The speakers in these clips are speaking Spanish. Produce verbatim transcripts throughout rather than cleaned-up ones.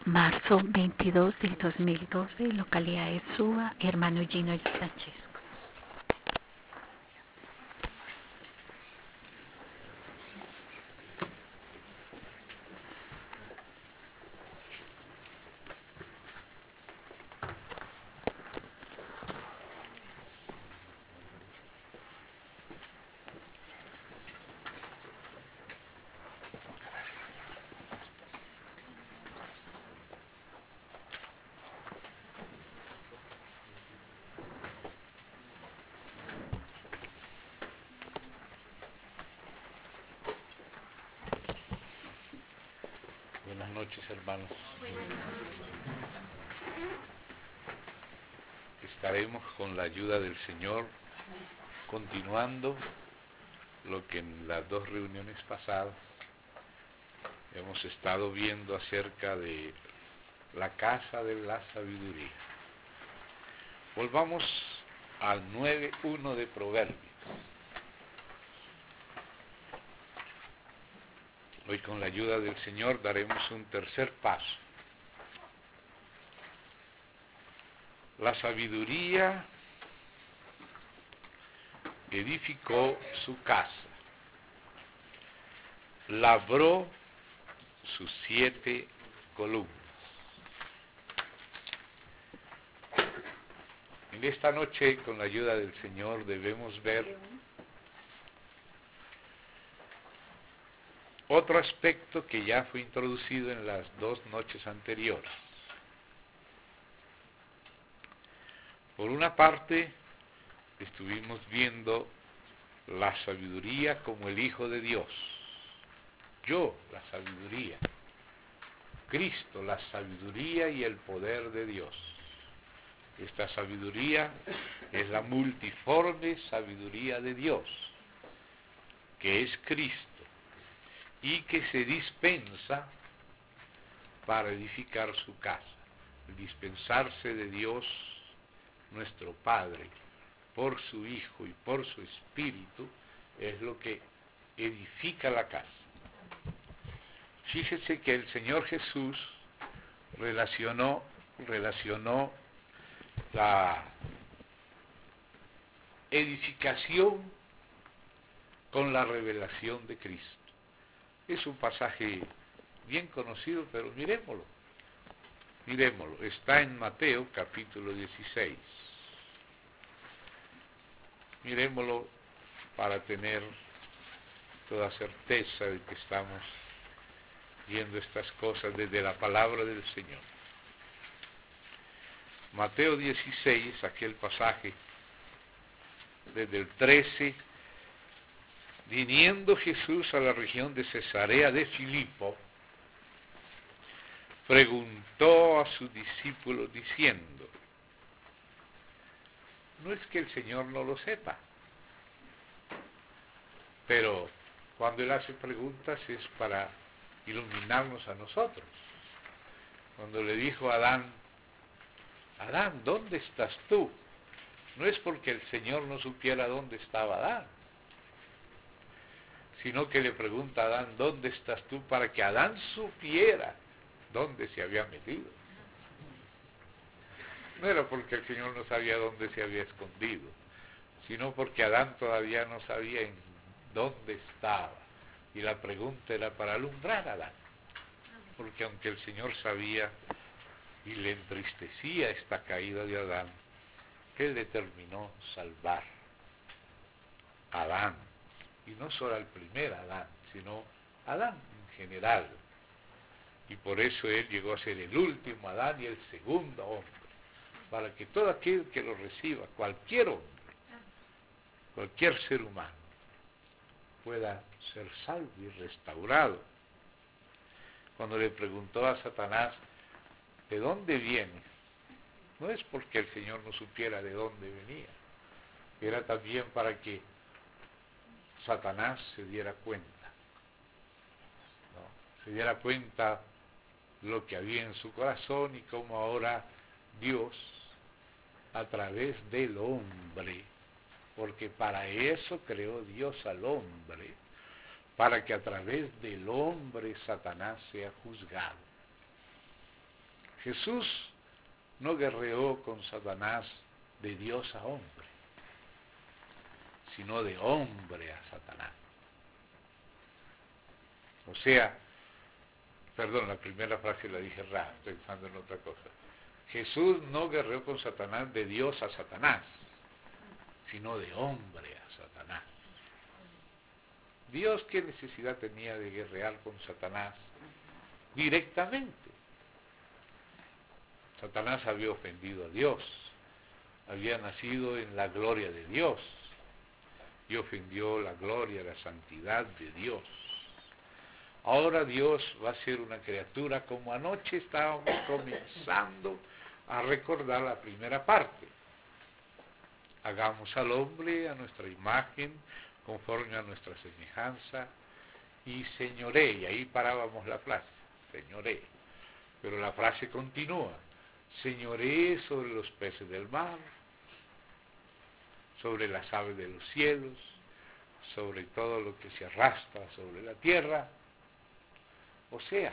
marzo veintidós del dos mil doce, localidad de Suba, hermano Gino Sánchez. Buenas noches, hermanos. Estaremos con la ayuda del Señor continuando lo que en las dos reuniones pasadas hemos estado viendo acerca de la casa de la sabiduría. Volvamos al nueve uno de Proverbios. Hoy con la ayuda del Señor daremos un tercer paso. La sabiduría edificó su casa, labró sus siete columnas. En esta noche, con la ayuda del Señor, debemos ver otro aspecto que ya fue introducido en las dos noches anteriores. Por una parte, estuvimos viendo la sabiduría como el Hijo de Dios. Yo, la sabiduría. Cristo, la sabiduría y el poder de Dios. Esta sabiduría es la multiforme sabiduría de Dios, que es Cristo, y que se dispensa para edificar su casa. El dispensarse de Dios, nuestro Padre, por su Hijo y por su Espíritu, es lo que edifica la casa. Fíjese que el Señor Jesús relacionó, relacionó la edificación con la revelación de Cristo. Es un pasaje bien conocido, pero miremoslo. Miremoslo. Está en Mateo capítulo dieciséis. Miremoslo para tener toda certeza de que estamos viendo estas cosas desde la palabra del Señor. Mateo dieciséis, aquel pasaje desde el trece. Viniendo Jesús a la región de Cesarea de Filipo, preguntó a sus discípulos diciendo: no es que el Señor no lo sepa, pero cuando Él hace preguntas es para iluminarnos a nosotros. Cuando le dijo a Adán: Adán, ¿dónde estás tú? No es porque el Señor no supiera dónde estaba Adán, sino que le pregunta a Adán: ¿dónde estás tú? Para que Adán supiera dónde se había metido. No era porque el Señor no sabía dónde se había escondido, sino porque Adán todavía no sabía en dónde estaba. Y la pregunta era para alumbrar a Adán. Porque aunque el Señor sabía y le entristecía esta caída de Adán, Él determinó salvar a Adán. Y no solo al primer Adán, sino a Adán en general. Y por eso Él llegó a ser el último Adán y el segundo hombre, para que todo aquel que lo reciba, cualquier hombre, cualquier ser humano, pueda ser salvo y restaurado. Cuando le preguntó a Satanás: ¿de dónde vienes? No es porque el Señor no supiera de dónde venía, era también para que Satanás se diera cuenta, ¿no? Se diera cuenta lo que había en su corazón y cómo ahora Dios, a través del hombre, porque para eso creó Dios al hombre, para que a través del hombre Satanás sea juzgado. Jesús no guerreó con Satanás de Dios a hombre, sino de hombre a Satanás. O sea, perdón, la primera frase la dije rara, pensando en otra cosa. Jesús no guerreó con Satanás de Dios a Satanás, sino de hombre a Satanás. Dios, ¿qué necesidad tenía de guerrear con Satanás directamente? Satanás había ofendido a Dios, había nacido en la gloria de Dios y ofendió la gloria, la santidad de Dios. Ahora Dios va a ser una criatura, como anoche estábamos comenzando a recordar la primera parte. Hagamos al hombre a nuestra imagen, conforme a nuestra semejanza, y señoré, y ahí parábamos la frase, señoré. Pero la frase continúa, señoré sobre los peces del mar, sobre las aves de los cielos, sobre todo lo que se arrastra sobre la tierra. O sea,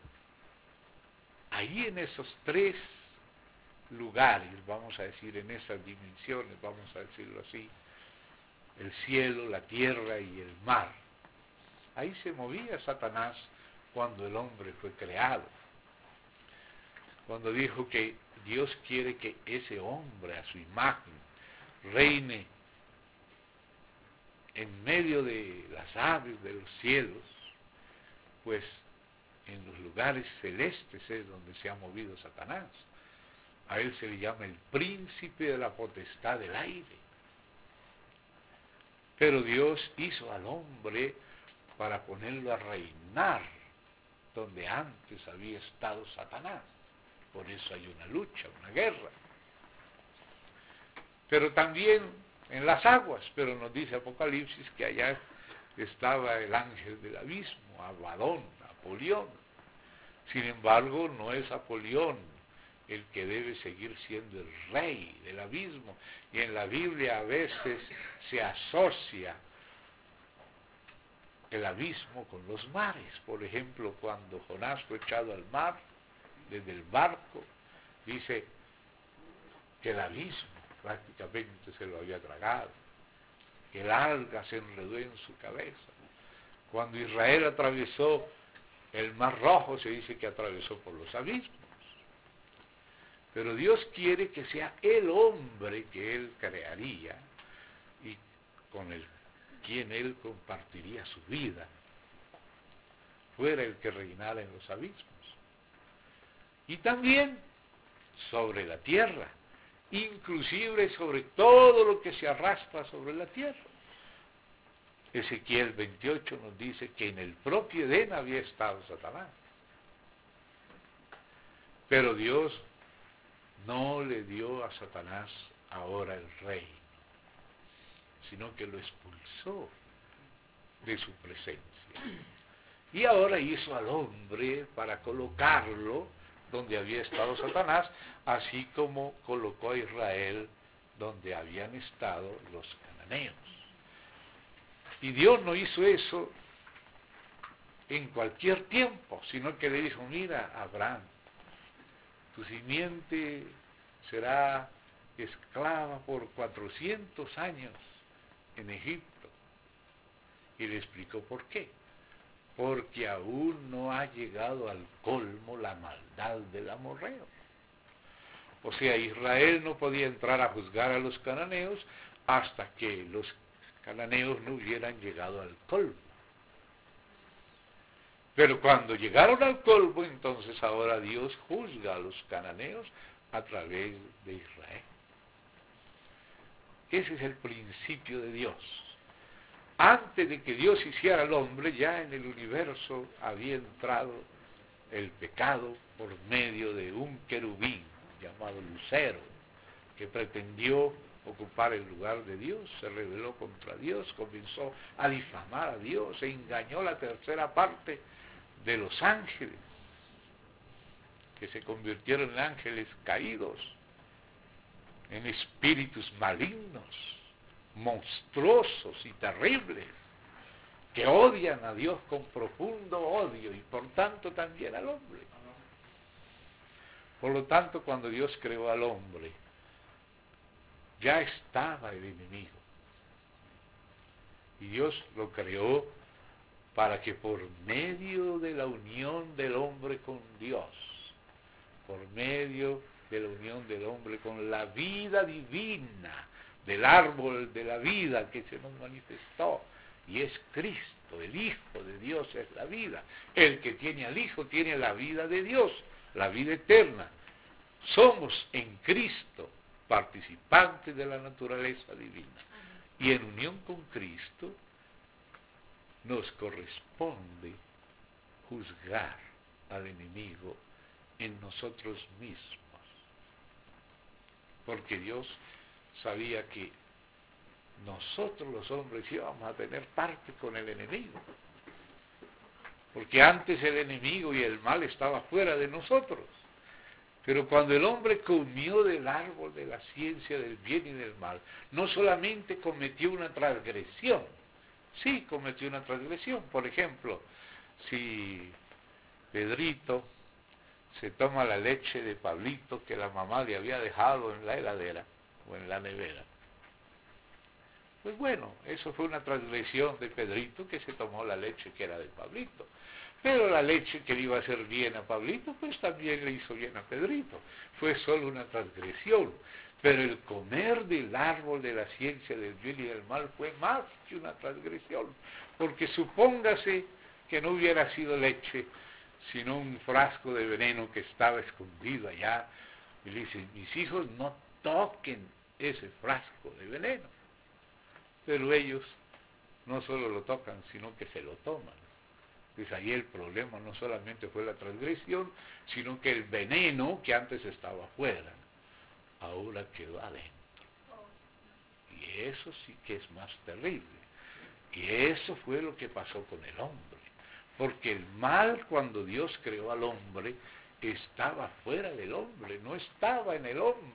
ahí en esos tres lugares, vamos a decir, en esas dimensiones, vamos a decirlo así, el cielo, la tierra y el mar, ahí se movía Satanás cuando el hombre fue creado. Cuando dijo que Dios quiere que ese hombre a su imagen reine en medio de las aves de los cielos, pues en los lugares celestes es donde se ha movido Satanás. A él se le llama el príncipe de la potestad del aire. Pero Dios hizo al hombre para ponerlo a reinar donde antes había estado Satanás. Por eso hay una lucha, una guerra. Pero también en las aguas, pero nos dice Apocalipsis que allá estaba el ángel del abismo, Abadón, Apolión. Sin embargo, no es Apolión el que debe seguir siendo el rey del abismo. Y en la Biblia a veces se asocia el abismo con los mares. Por ejemplo, cuando Jonás fue echado al mar, desde el barco, dice que el abismo prácticamente se lo había tragado, que el alga se enredó en su cabeza. Cuando Israel atravesó el mar rojo, se dice que atravesó por los abismos. Pero Dios quiere que sea el hombre que Él crearía y con el quien Él compartiría su vida, fuera el que reinara en los abismos. Y también sobre la tierra, inclusive sobre todo lo que se arrastra sobre la tierra. Ezequiel veintiocho nos dice que en el propio Edén había estado Satanás. Pero Dios no le dio a Satanás ahora el reino, sino que lo expulsó de su presencia. Y ahora hizo al hombre para colocarlo donde había estado Satanás, así como colocó a Israel donde habían estado los cananeos. Y Dios no hizo eso en cualquier tiempo, sino que le dijo, mira, Abraham, tu simiente será esclava por cuatrocientos años en Egipto. Y le explicó por qué. Porque aún no ha llegado al colmo la maldad del amorreo. O sea, Israel no podía entrar a juzgar a los cananeos hasta que los cananeos no hubieran llegado al colmo. Pero cuando llegaron al colmo, entonces ahora Dios juzga a los cananeos a través de Israel. Ese es el principio de Dios. Antes de que Dios hiciera al hombre, ya en el universo había entrado el pecado por medio de un querubín llamado Lucero, que pretendió ocupar el lugar de Dios, se rebeló contra Dios, comenzó a difamar a Dios, e engañó la tercera parte de los ángeles, que se convirtieron en ángeles caídos, en espíritus malignos, monstruosos y terribles, que odian a Dios con profundo odio y por tanto también al hombre. Por lo tanto, cuando Dios creó al hombre, ya estaba el enemigo. Y Dios lo creó para que por medio de la unión del hombre con Dios, por medio de la unión del hombre con la vida divina, del árbol de la vida que se nos manifestó, y es Cristo, el Hijo de Dios es la vida. El que tiene al Hijo tiene la vida de Dios, la vida eterna. Somos en Cristo participantes de la naturaleza divina. Y en unión con Cristo nos corresponde juzgar al enemigo en nosotros mismos. Porque Dios sabía que nosotros los hombres íbamos a tener parte con el enemigo. Porque antes el enemigo y el mal estaba fuera de nosotros. Pero cuando el hombre comió del árbol de la ciencia del bien y del mal, no solamente cometió una transgresión, sí cometió una transgresión. Por ejemplo, si Pedrito se toma la leche de Pablito que la mamá le había dejado en la heladera o en la nevera, pues bueno, eso fue una transgresión de Pedrito que se tomó la leche que era de Pablito. Pero la leche que le iba a hacer bien a Pablito, pues también le hizo bien a Pedrito. Fue solo una transgresión. Pero el comer del árbol de la ciencia del bien y del mal fue más que una transgresión. Porque supóngase que no hubiera sido leche, sino un frasco de veneno que estaba escondido allá. Y le dice, mis hijos no toquen ese frasco de veneno. Pero ellos no solo lo tocan, sino que se lo toman. Pues ahí el problema no solamente fue la transgresión, sino que el veneno que antes estaba afuera, ahora quedó adentro. Y eso sí que es más terrible. Y eso fue lo que pasó con el hombre. Porque el mal, cuando Dios creó al hombre, estaba fuera del hombre, no estaba en el hombre.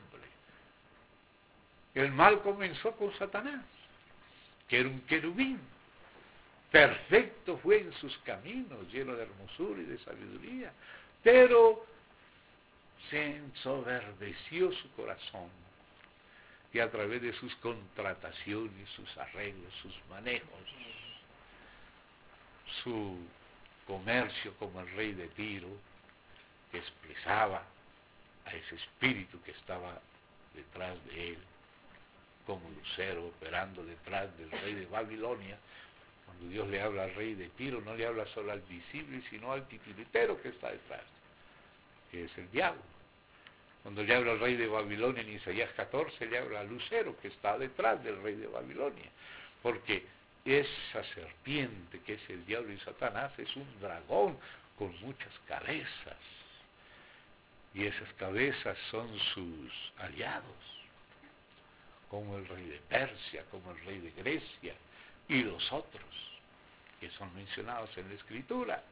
El mal comenzó con Satanás, que era un querubín. Perfecto fue en sus caminos, lleno de hermosura y de sabiduría, pero se ensoberbeció su corazón y a través de sus contrataciones, sus arreglos, sus manejos, su comercio como el rey de Tiro, que expresaba a ese espíritu que estaba detrás de él, como lucero operando detrás del rey de Babilonia. Cuando Dios le habla al rey de Tiro, no le habla solo al visible, sino al titiritero que está detrás, que es el diablo. Cuando le habla al rey de Babilonia en Isaías catorce, le habla al lucero que está detrás del rey de Babilonia. Porque esa serpiente que es el diablo y Satanás es un dragón con muchas cabezas. Y esas cabezas son sus aliados, como el rey de Persia, como el rey de Grecia, y los otros que son mencionados en la Escritura.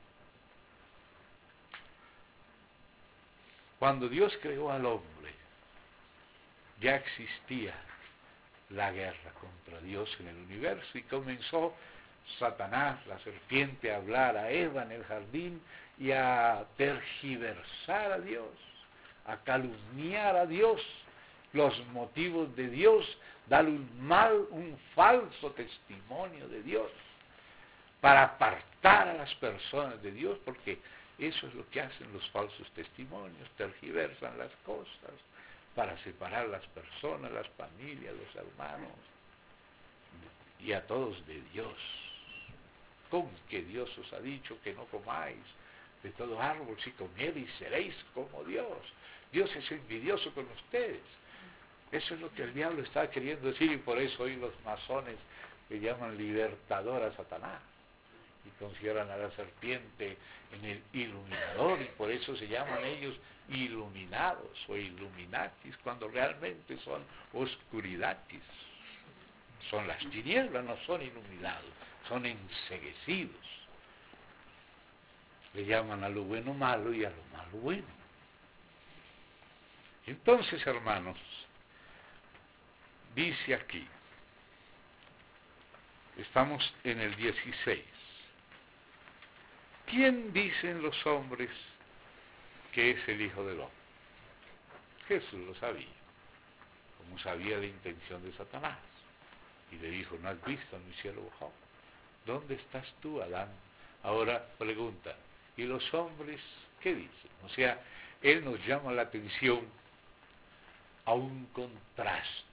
Cuando Dios creó al hombre, ya existía la guerra contra Dios en el universo y comenzó Satanás, la serpiente, a hablar a Eva en el jardín y a tergiversar a Dios, a calumniar a Dios, los motivos de Dios, darle un mal, un falso testimonio de Dios, para apartar a las personas de Dios, porque eso es lo que hacen los falsos testimonios, tergiversan las cosas, para separar a las personas, las familias, los hermanos, y a todos de Dios. Con que Dios os ha dicho que no comáis de todo árbol, si comiereis seréis como Dios. Dios es envidioso con ustedes. Eso es lo que el diablo está queriendo decir, y por eso hoy los masones le llaman libertador a Satanás y consideran a la serpiente en el iluminador, y por eso se llaman ellos iluminados o illuminatis, cuando realmente son oscuridades. Son las tinieblas, no son iluminados, son enceguecidos. Le llaman a lo bueno malo y a lo malo bueno. Entonces, hermanos, dice aquí, estamos en el dieciséis. ¿Quién dicen los hombres que es el Hijo del Hombre? Jesús lo sabía, como sabía la intención de Satanás. Y le dijo, ¿no has visto a mi siervo Job? ¿Dónde estás tú, Adán? Ahora pregunta, ¿y los hombres qué dicen? O sea, él nos llama la atención a un contraste,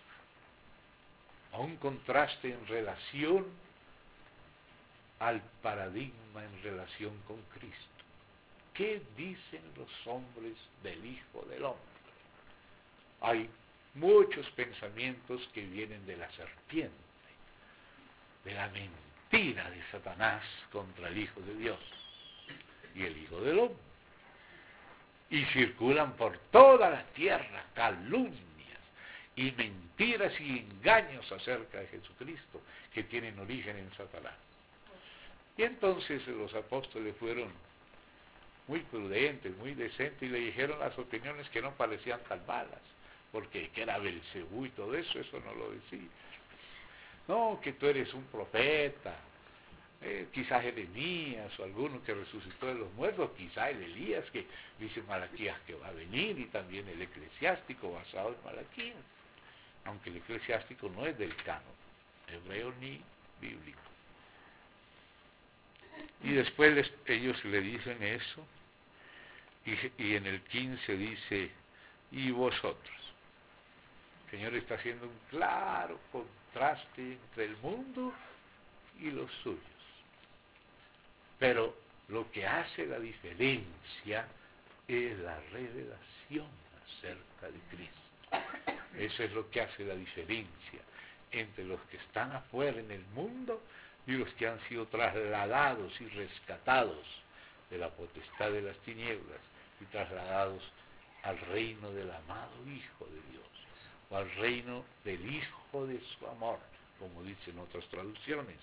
a un contraste en relación al paradigma en relación con Cristo. ¿Qué dicen los hombres del Hijo del Hombre? Hay muchos pensamientos que vienen de la serpiente, de la mentira de Satanás contra el Hijo de Dios y el Hijo del Hombre. Y circulan por toda la tierra calumnias y mentiras y engaños acerca de Jesucristo que tienen origen en Satanás. Y entonces los apóstoles fueron muy prudentes, muy decentes, y le dijeron las opiniones que no parecían tan malas, porque que era Belcebú y todo eso, eso no lo decía. No, que tú eres un profeta, eh, quizás Jeremías o alguno que resucitó de los muertos, quizás el Elías que dice Malaquías que va a venir, y también el eclesiástico basado en Malaquías, aunque el eclesiástico no es del canon hebreo ni bíblico. Y después les, ellos le dicen eso, y, y en el quince dice, y vosotros. El Señor está haciendo un claro contraste entre el mundo y los suyos. Pero lo que hace la diferencia es la revelación acerca de Cristo. Eso es lo que hace la diferencia entre los que están afuera en el mundo y los que han sido trasladados y rescatados de la potestad de las tinieblas y trasladados al reino del amado Hijo de Dios, o al reino del Hijo de su amor, como dicen otras traducciones.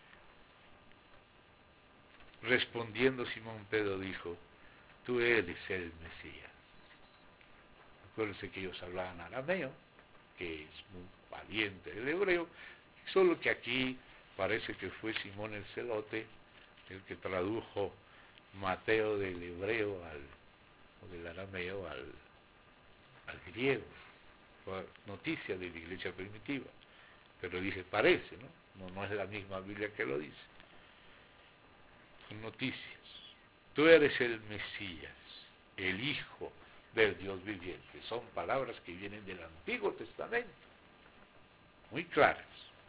Respondiendo Simón Pedro dijo, tú eres el Mesías. Acuérdense que ellos hablaban arameo, que es muy valiente del hebreo, solo que aquí parece que fue Simón el Celote el que tradujo Mateo del hebreo al, o del arameo al, al griego. Fue noticia de la iglesia primitiva, pero dije parece, ¿no? No, no es la misma Biblia que lo dice. Son noticias. Tú eres el Mesías, el Hijo del Dios viviente. Son palabras que vienen del Antiguo Testamento, muy claras.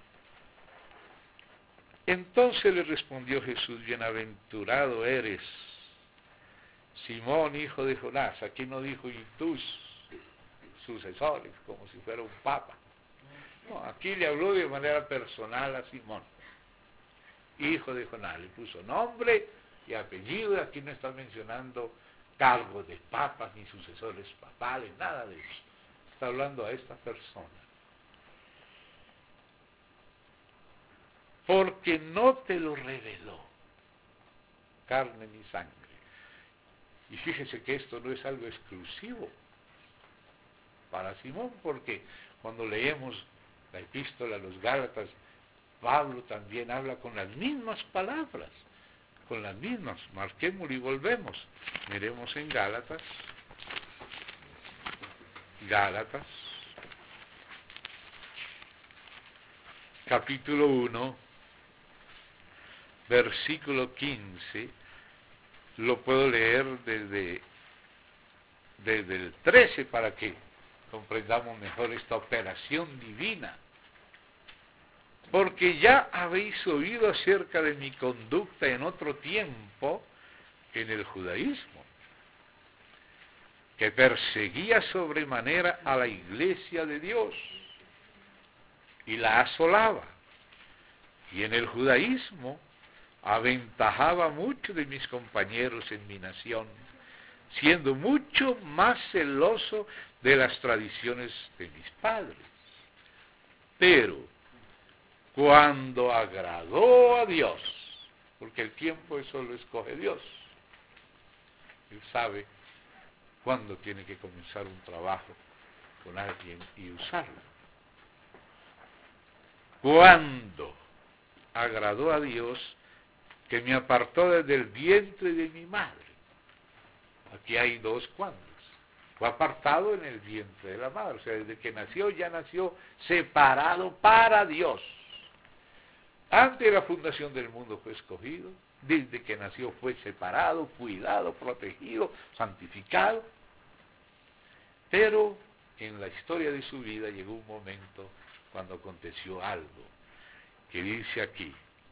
Entonces le respondió Jesús, bienaventurado eres, Simón, hijo de Jonás. Aquí no dijo y tus sucesores, como si fuera un papa. No, aquí le habló de manera personal a Simón, hijo de Jonás. Le puso nombre y apellido, aquí no está mencionando cargos de papas ni sucesores papales, nada de eso. Está hablando a esta persona. Porque no te lo reveló carne ni sangre. Y fíjese que esto no es algo exclusivo para Simón, porque cuando leemos la epístola a los Gálatas, Pablo también habla con las mismas palabras, con las mismas. Marquémoslo y volvemos. Miremos en Gálatas. Gálatas, capítulo uno, versículo quince, lo puedo leer desde, desde el trece para que comprendamos mejor esta operación divina. Porque ya habéis oído acerca de mi conducta en otro tiempo en el judaísmo, que perseguía sobremanera a la iglesia de Dios y la asolaba, y en el judaísmo aventajaba mucho de mis compañeros en mi nación, siendo mucho más celoso de las tradiciones de mis padres. Pero cuando agradó a Dios, porque el tiempo eso lo escoge Dios, Él sabe cuándo tiene que comenzar un trabajo con alguien y usarlo. Cuando agradó a Dios, que me apartó desde el vientre de mi madre. Aquí hay dos cuandos. Fue apartado en el vientre de la madre, o sea, desde que nació ya nació separado para Dios. Antes de la fundación del mundo fue escogido, desde que nació fue separado, cuidado, protegido, santificado. Pero en la historia de su vida llegó un momento cuando aconteció algo, que dice aquí: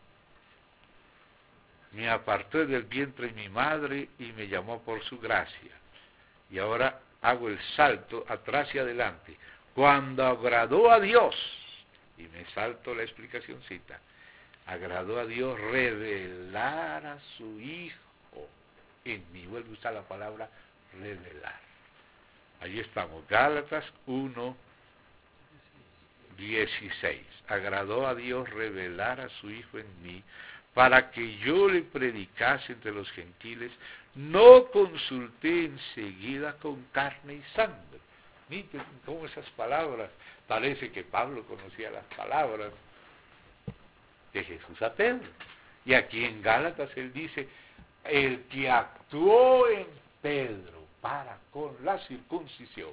me aparté del vientre de mi madre y me llamó por su gracia. Y ahora hago el salto atrás y adelante. Cuando agradó a Dios, y me salto la explicacióncita, agradó a Dios revelar a su Hijo en mí. Vuelvo a usar la palabra revelar. Allí estamos, Gálatas uno, dieciséis. Agradó a Dios revelar a su Hijo en mí, para que yo le predicase entre los gentiles. No consulté enseguida con carne y sangre. Miren cómo esas palabras, parece que Pablo conocía las palabras de Jesús a Pedro. Y aquí en Gálatas él dice, el que actuó en Pedro para con la circuncisión,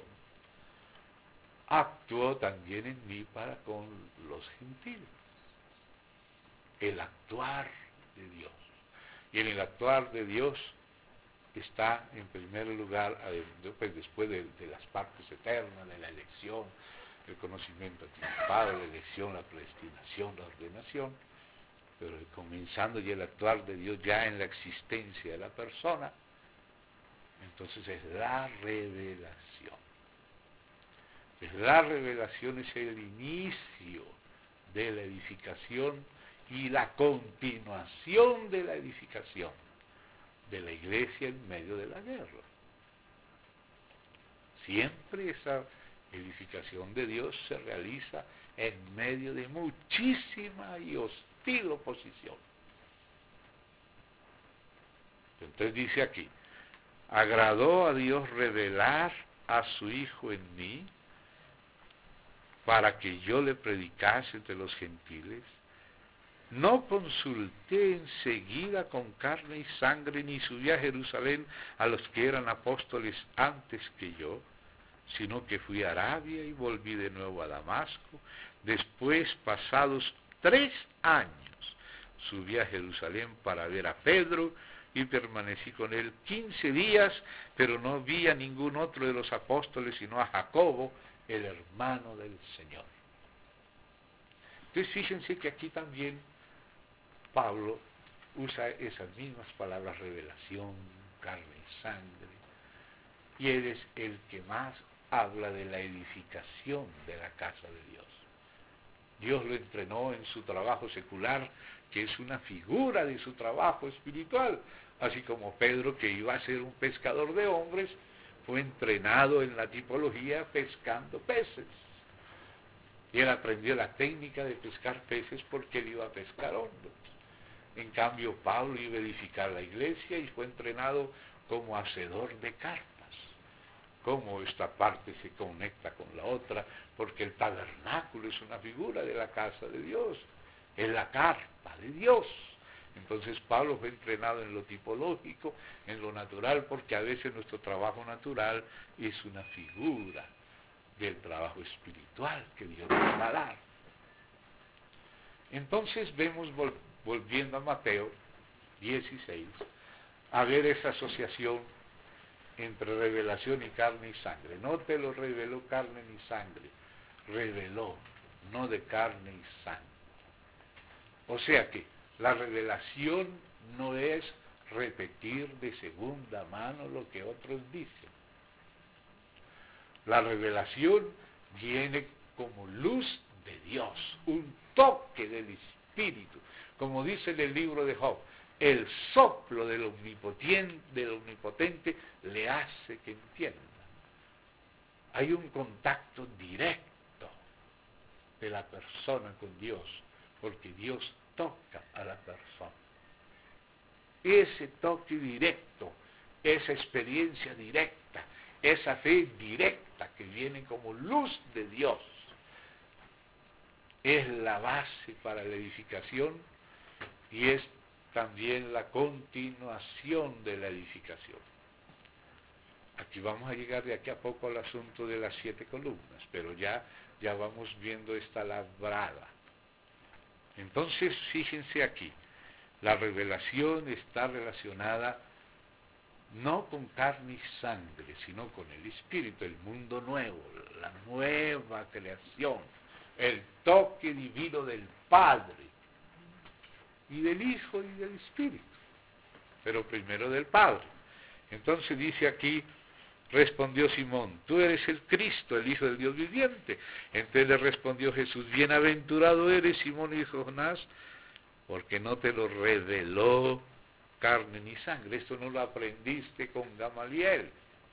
actuó también en mí para con los gentiles. El actuar de Dios. Y en el actuar de Dios está en primer lugar, pues después de, de las partes eternas, de la elección, el conocimiento anticipado, la elección, la predestinación, la ordenación, pero comenzando ya el actuar de Dios ya en la existencia de la persona, entonces es la revelación. Pues la revelación es el inicio de la edificación y la continuación de la edificación de la iglesia en medio de la guerra. Siempre esa edificación de Dios se realiza en medio de muchísima y hostil oposición. Entonces dice aquí, agradó a Dios revelar a su Hijo en mí, para que yo le predicase entre los gentiles. No consulté enseguida con carne y sangre, ni subí a Jerusalén a los que eran apóstoles antes que yo, sino que fui a Arabia y volví de nuevo a Damasco. Después, pasados tres años, subí a Jerusalén para ver a Pedro y permanecí con él quince días, pero no vi a ningún otro de los apóstoles, sino a Jacobo, el hermano del Señor. Entonces fíjense que aquí también Pablo usa esas mismas palabras, revelación, carne y sangre, y él es el que más habla de la edificación de la casa de Dios. Dios lo entrenó en su trabajo secular, que es una figura de su trabajo espiritual, así como Pedro, que iba a ser un pescador de hombres, fue entrenado en la tipología pescando peces. Y él aprendió la técnica de pescar peces porque él iba a pescar hombres. En cambio, Pablo iba a edificar la iglesia y fue entrenado como hacedor de carpas. Cómo esta parte se conecta con la otra, porque el tabernáculo es una figura de la casa de Dios, es la carpa de Dios. Entonces Pablo fue entrenado en lo tipológico, en lo natural, porque a veces nuestro trabajo natural es una figura del trabajo espiritual que Dios nos va a dar. Entonces vemos, volviendo a Mateo dieciséis, a ver esa asociación entre revelación y carne y sangre. No te lo reveló carne ni sangre, reveló, no de carne y sangre. O sea que la revelación no es repetir de segunda mano lo que otros dicen. La revelación viene como luz de Dios, un toque del Espíritu. Como dice en el libro de Job, el soplo del omnipotente, del omnipotente le hace que entienda. Hay un contacto directo de la persona con Dios, porque Dios toca a la persona. Ese toque directo, esa experiencia directa, esa fe directa que viene como luz de Dios, es la base para la edificación y es también la continuación de la edificación. Aquí vamos a llegar de aquí a poco al asunto de las siete columnas, pero ya, ya vamos viendo esta labrada. Entonces, fíjense aquí, la revelación está relacionada no con carne y sangre, sino con el Espíritu, el mundo nuevo, la nueva creación, el toque divino del Padre, y del Hijo y del Espíritu, pero primero del Padre. Entonces dice aquí, respondió Simón, tú eres el Cristo, el Hijo del Dios viviente. Entonces le respondió Jesús, bienaventurado eres, Simón, hijo de Jonás, porque no te lo reveló carne ni sangre. Esto no lo aprendiste con Gamaliel.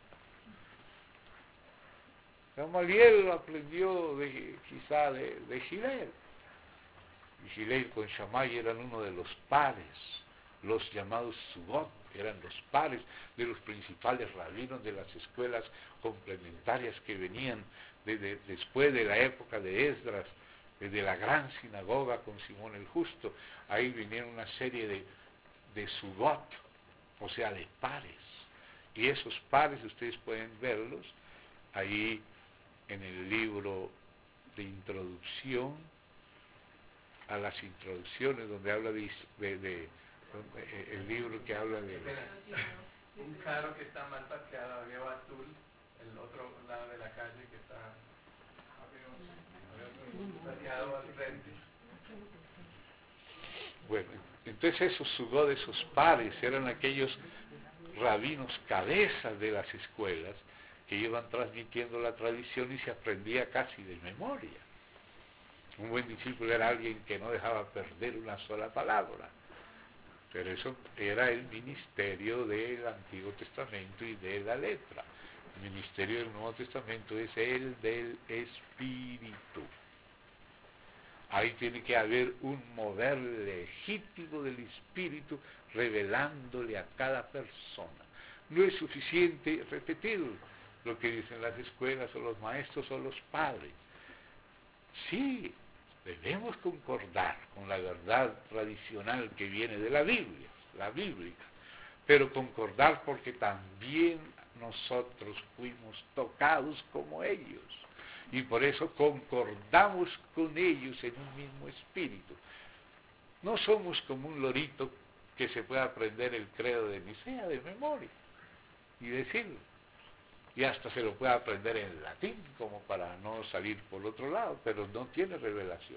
Gamaliel lo aprendió de, quizá de, de Gilel. Y Gilel con Shammai eran uno de los pares, los llamados Sugot, eran los pares de los principales rabinos de las escuelas complementarias que venían de, de, después de la época de Esdras, desde la gran sinagoga con Simón el Justo. Ahí vinieron una serie de, de Sugot, o sea, de pares. Y esos pares ustedes pueden verlos ahí en el libro de introducción, a las introducciones, donde habla de, de, de donde, el libro que habla de... Un carro que está mal parqueado, Avión Azul, el otro lado de la calle que está parqueado al frente. Bueno, entonces esos Sugod, esos pares, eran aquellos rabinos cabezas de las escuelas que iban transmitiendo la tradición y se aprendía casi de memoria. Un buen discípulo era alguien que no dejaba perder una sola palabra. Pero eso era el ministerio del Antiguo Testamento y de la letra. El ministerio del Nuevo Testamento es el del Espíritu. Ahí tiene que haber un mover legítimo del Espíritu revelándole a cada persona. No es suficiente repetir lo que dicen las escuelas o los maestros o los padres. Sí, debemos concordar con la verdad tradicional que viene de la Biblia, la bíblica, pero concordar porque también nosotros fuimos tocados como ellos, y por eso concordamos con ellos en un mismo espíritu. No somos como un lorito que se puede aprender el credo de Nicea de memoria y decirlo, y hasta se lo puede aprender en latín como para no salir por otro lado, pero no tiene revelación.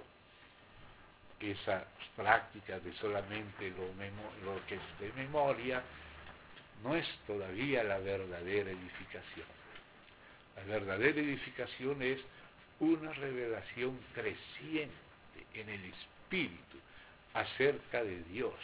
Esas prácticas de solamente lo, memo, lo que es de memoria no es todavía la verdadera edificación. La verdadera edificación es una revelación creciente en el Espíritu acerca de Dios.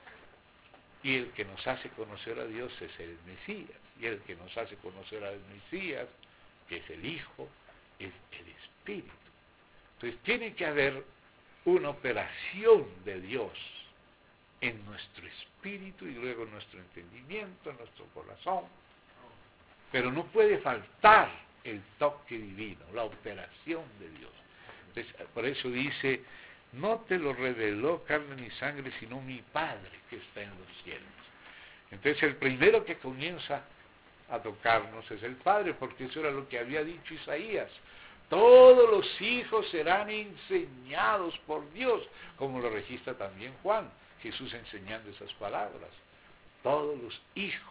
Y el que nos hace conocer a Dios es el Mesías. Y el que nos hace conocer al Mesías, que es el Hijo, es el Espíritu. Entonces tiene que haber una operación de Dios en nuestro espíritu y luego en nuestro entendimiento, en nuestro corazón. Pero no puede faltar el toque divino, la operación de Dios. Entonces, por eso dice, no te lo reveló carne ni sangre, sino mi Padre que está en los cielos. Entonces el primero que comienza a tocarnos es el Padre, porque eso era lo que había dicho Isaías. Todos los hijos serán enseñados por Dios, como lo registra también Juan, Jesús enseñando esas palabras. Todos los hijos,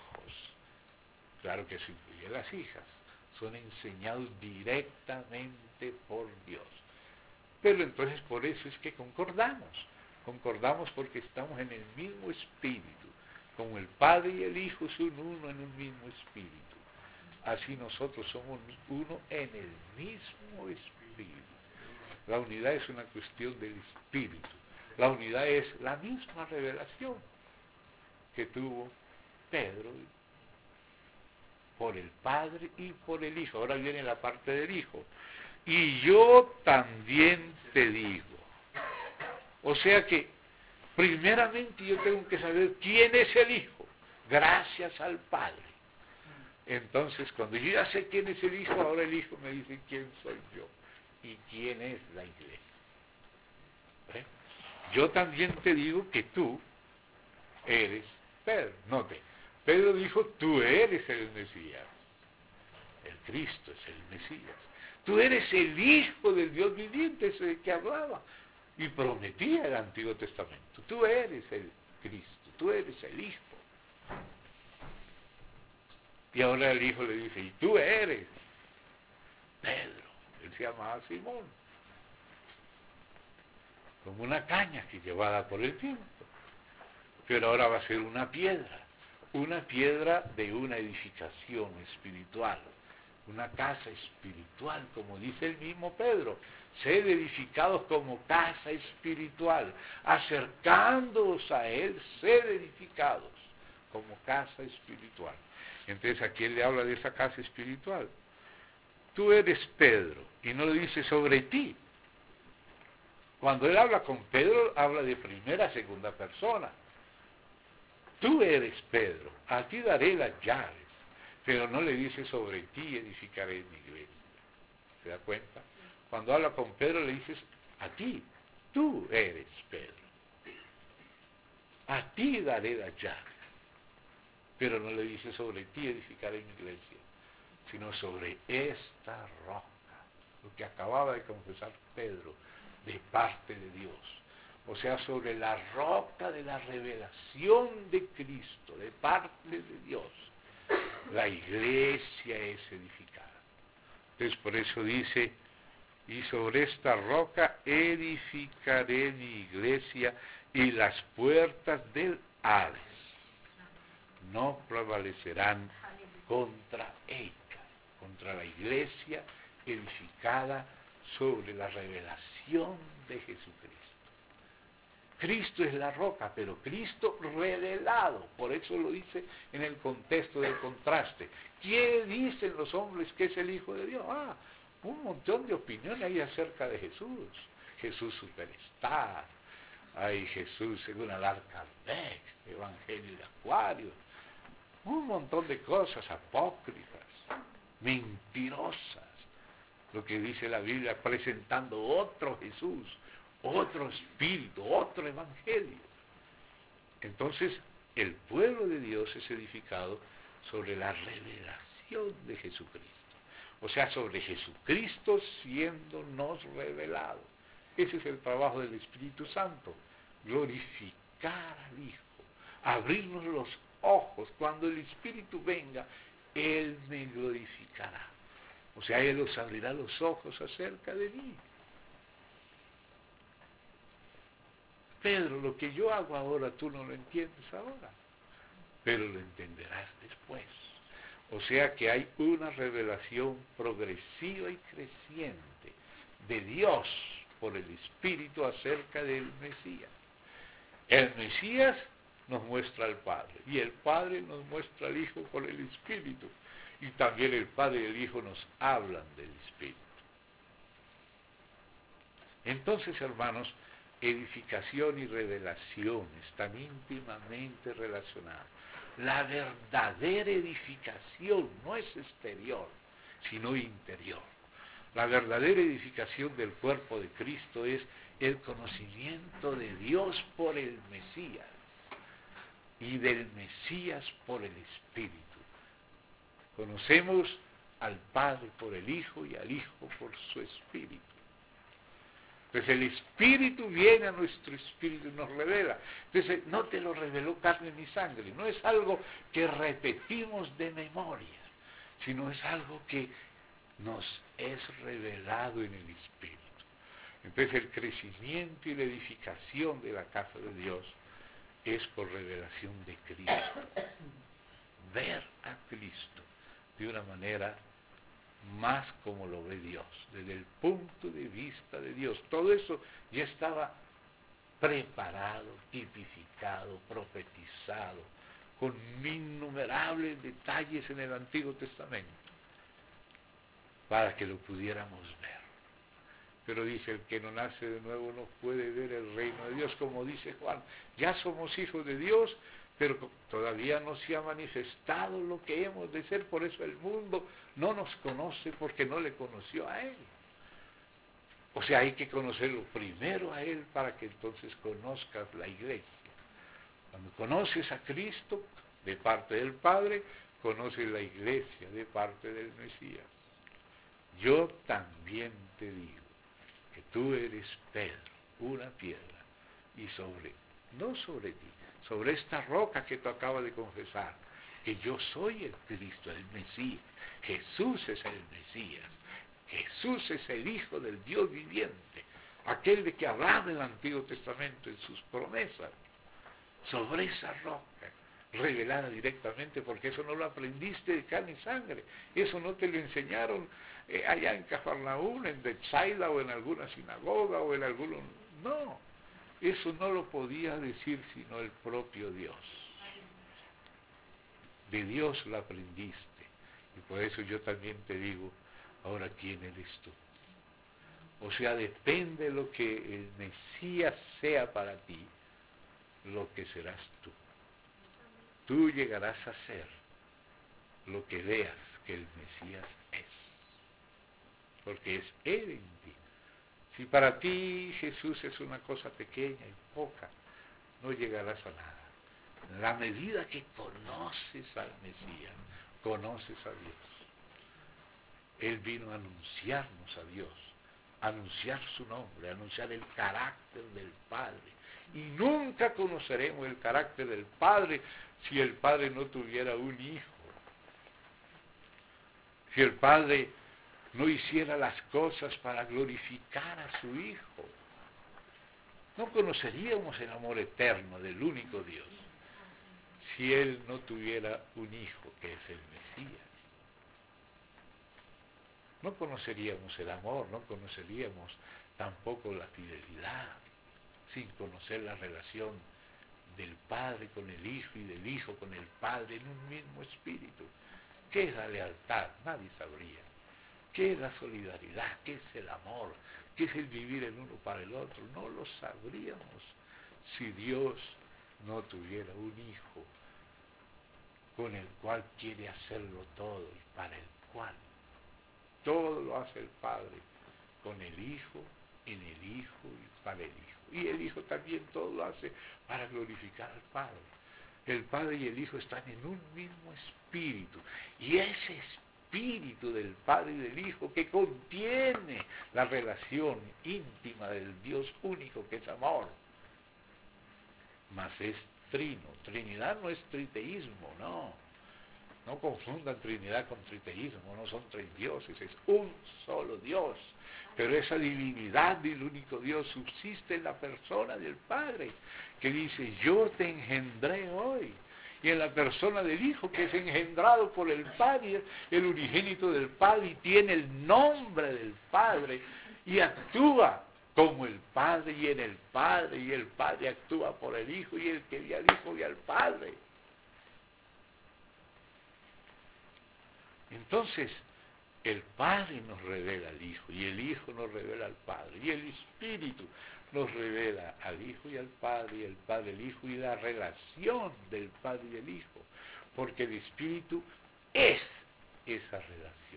claro que se incluye las hijas, son enseñados directamente por Dios. Pero entonces por eso es que concordamos, concordamos porque estamos en el mismo espíritu, como el Padre y el Hijo son uno en un mismo espíritu. Así nosotros somos uno en el mismo espíritu. La unidad es una cuestión del espíritu. La unidad es la misma revelación que tuvo Pedro por el Padre y por el Hijo. Ahora viene la parte del Hijo. Y yo también te digo. O sea que, primeramente yo tengo que saber quién es el Hijo, gracias al Padre. Entonces, cuando yo ya sé quién es el Hijo, ahora el Hijo me dice quién soy yo y quién es la iglesia. ¿Eh? Yo también te digo que tú eres Pedro. Note, Pedro dijo, tú eres el Mesías. Cristo es el Mesías. Tú eres el Hijo del Dios viviente, ese de que hablaba. Y prometía el Antiguo Testamento. Tú eres el Cristo, tú eres el Hijo. Y ahora el Hijo le dice, y tú eres Pedro. Él se llamaba Simón. Como una caña que llevada por el viento. Pero ahora va a ser una piedra. Una piedra de una edificación espiritual. Una casa espiritual, como dice el mismo Pedro. Sed edificados como casa espiritual. Acercándoos a Él, sed edificados como casa espiritual. Entonces aquí Él le habla de esa casa espiritual. Tú eres Pedro, y no lo dice sobre ti. Cuando Él habla con Pedro, habla de primera, segunda persona. Tú eres Pedro, a ti daré las llaves, pero no le dice sobre ti edificaré mi iglesia. ¿Se da cuenta? Cuando habla con Pedro le dices a ti, tú eres Pedro. A ti daré las llaves, pero no le dice sobre ti edificaré mi iglesia, sino sobre esta roca, lo que acababa de confesar Pedro de parte de Dios. O sea, sobre la roca de la revelación de Cristo, de parte de Dios, la iglesia es edificada. Entonces por eso dice, y sobre esta roca edificaré mi iglesia y las puertas del Hades no prevalecerán contra ella, contra la iglesia edificada sobre la revelación de Jesucristo. Cristo es la roca, pero Cristo revelado, por eso lo dice en el contexto del contraste. ¿Quién dicen los hombres que es el Hijo de Dios? Ah, un montón de opiniones hay acerca de Jesús. Jesús superstar, hay Jesús según Allan Kardec, Evangelio de Acuario, un montón de cosas apócrifas, mentirosas, lo que dice la Biblia presentando otro Jesús, otro espíritu, otro evangelio. Entonces, el pueblo de Dios es edificado sobre la revelación de Jesucristo. O sea, sobre Jesucristo siéndonos revelado. Ese es el trabajo del Espíritu Santo. Glorificar al Hijo. Abrirnos los ojos. Cuando el Espíritu venga, Él me glorificará. O sea, Él os abrirá los ojos acerca de mí. Pedro, lo que yo hago ahora tú no lo entiendes ahora, pero lo entenderás después. O sea que hay una revelación progresiva y creciente de Dios por el Espíritu acerca del Mesías. El Mesías nos muestra al Padre y el Padre nos muestra al Hijo por el Espíritu. Y también el Padre y el Hijo nos hablan del Espíritu. Entonces, hermanos, edificación y revelación están íntimamente relacionadas. La verdadera edificación no es exterior, sino interior. La verdadera edificación del cuerpo de Cristo es el conocimiento de Dios por el Mesías y del Mesías por el Espíritu. Conocemos al Padre por el Hijo y al Hijo por su Espíritu. Entonces el Espíritu viene a nuestro espíritu y nos revela. Entonces no te lo reveló carne ni sangre, no es algo que repetimos de memoria, sino es algo que nos es revelado en el Espíritu. Entonces el crecimiento y la edificación de la casa de Dios es por revelación de Cristo. Ver a Cristo de una manera más como lo ve Dios, desde el punto de vista de Dios. Todo eso ya estaba preparado, tipificado, profetizado, con innumerables detalles en el Antiguo Testamento, para que lo pudiéramos ver. Pero dice, el que no nace de nuevo no puede ver el reino de Dios, como dice Juan. Ya somos hijos de Dios, pero todavía no se ha manifestado lo que hemos de ser, por eso el mundo no nos conoce porque no le conoció a Él. O sea, hay que conocerlo primero a Él para que entonces conozcas la iglesia. Cuando conoces a Cristo de parte del Padre, conoces la iglesia de parte del Mesías. yo también te digo que tú eres Pedro, una piedra, y sobre, no sobre ti, sobre esta roca que tú acabas de confesar, que yo soy el Cristo, el Mesías. Jesús es el Mesías. Jesús es el Hijo del Dios viviente, aquel de que hablaba el Antiguo Testamento en sus promesas. Sobre esa roca, revelada directamente, porque eso no lo aprendiste de carne y sangre, eso no te lo enseñaron eh, allá en Cafarnaúm, en Betsaida, o en alguna sinagoga, o en algún... No, eso no lo podía decir sino el propio Dios. De Dios lo aprendiste, y por eso yo también te digo, ahora ¿quién eres tú? O sea, depende de lo que el Mesías sea para ti, lo que serás tú. Tú llegarás a ser lo que veas que el Mesías es, porque es Él en ti. Si para ti Jesús es una cosa pequeña y poca, no llegarás a nada. En la medida que conoces al Mesías, conoces a Dios. Él vino a anunciarnos a Dios, a anunciar su nombre, a anunciar el carácter del Padre. Y nunca conoceremos el carácter del Padre si el Padre no tuviera un Hijo. Si el Padre no hiciera las cosas para glorificar a su Hijo. No conoceríamos el amor eterno del único Dios si Él no tuviera un Hijo que es el Mesías. No conoceríamos el amor, no conoceríamos tampoco la fidelidad, sin conocer la relación del Padre con el Hijo y del Hijo con el Padre en un mismo espíritu. ¿Qué es la lealtad? Nadie sabría. ¿Qué es la solidaridad? ¿Qué es el amor? ¿Qué es el vivir el uno para el otro? No lo sabríamos si Dios no tuviera un Hijo con el cual quiere hacerlo todo y para el cual. Todo lo hace el Padre con el Hijo, en el Hijo y para el Hijo. Y el Hijo también todo lo hace para glorificar al Padre. El Padre y el Hijo están en un mismo espíritu. Y ese espíritu del Padre y del Hijo que contiene la relación íntima del Dios único que es amor, mas es trino. Trinidad no es triteísmo, no. No confundan Trinidad con triteísmo, no son tres dioses, es un solo Dios. Pero esa divinidad del único Dios subsiste en la persona del Padre, que dice, yo te engendré hoy. Y en la persona del Hijo, que es engendrado por el Padre, el unigénito del Padre, y tiene el nombre del Padre, y actúa como el Padre y en el Padre, y el Padre actúa por el Hijo, y el que ve al Hijo ve al Padre. Entonces, el Padre nos revela al Hijo, y el Hijo nos revela al Padre, y el Espíritu nos revela al Hijo y al Padre, y el Padre al Hijo, y la relación del Padre y del Hijo, porque el Espíritu es esa relación.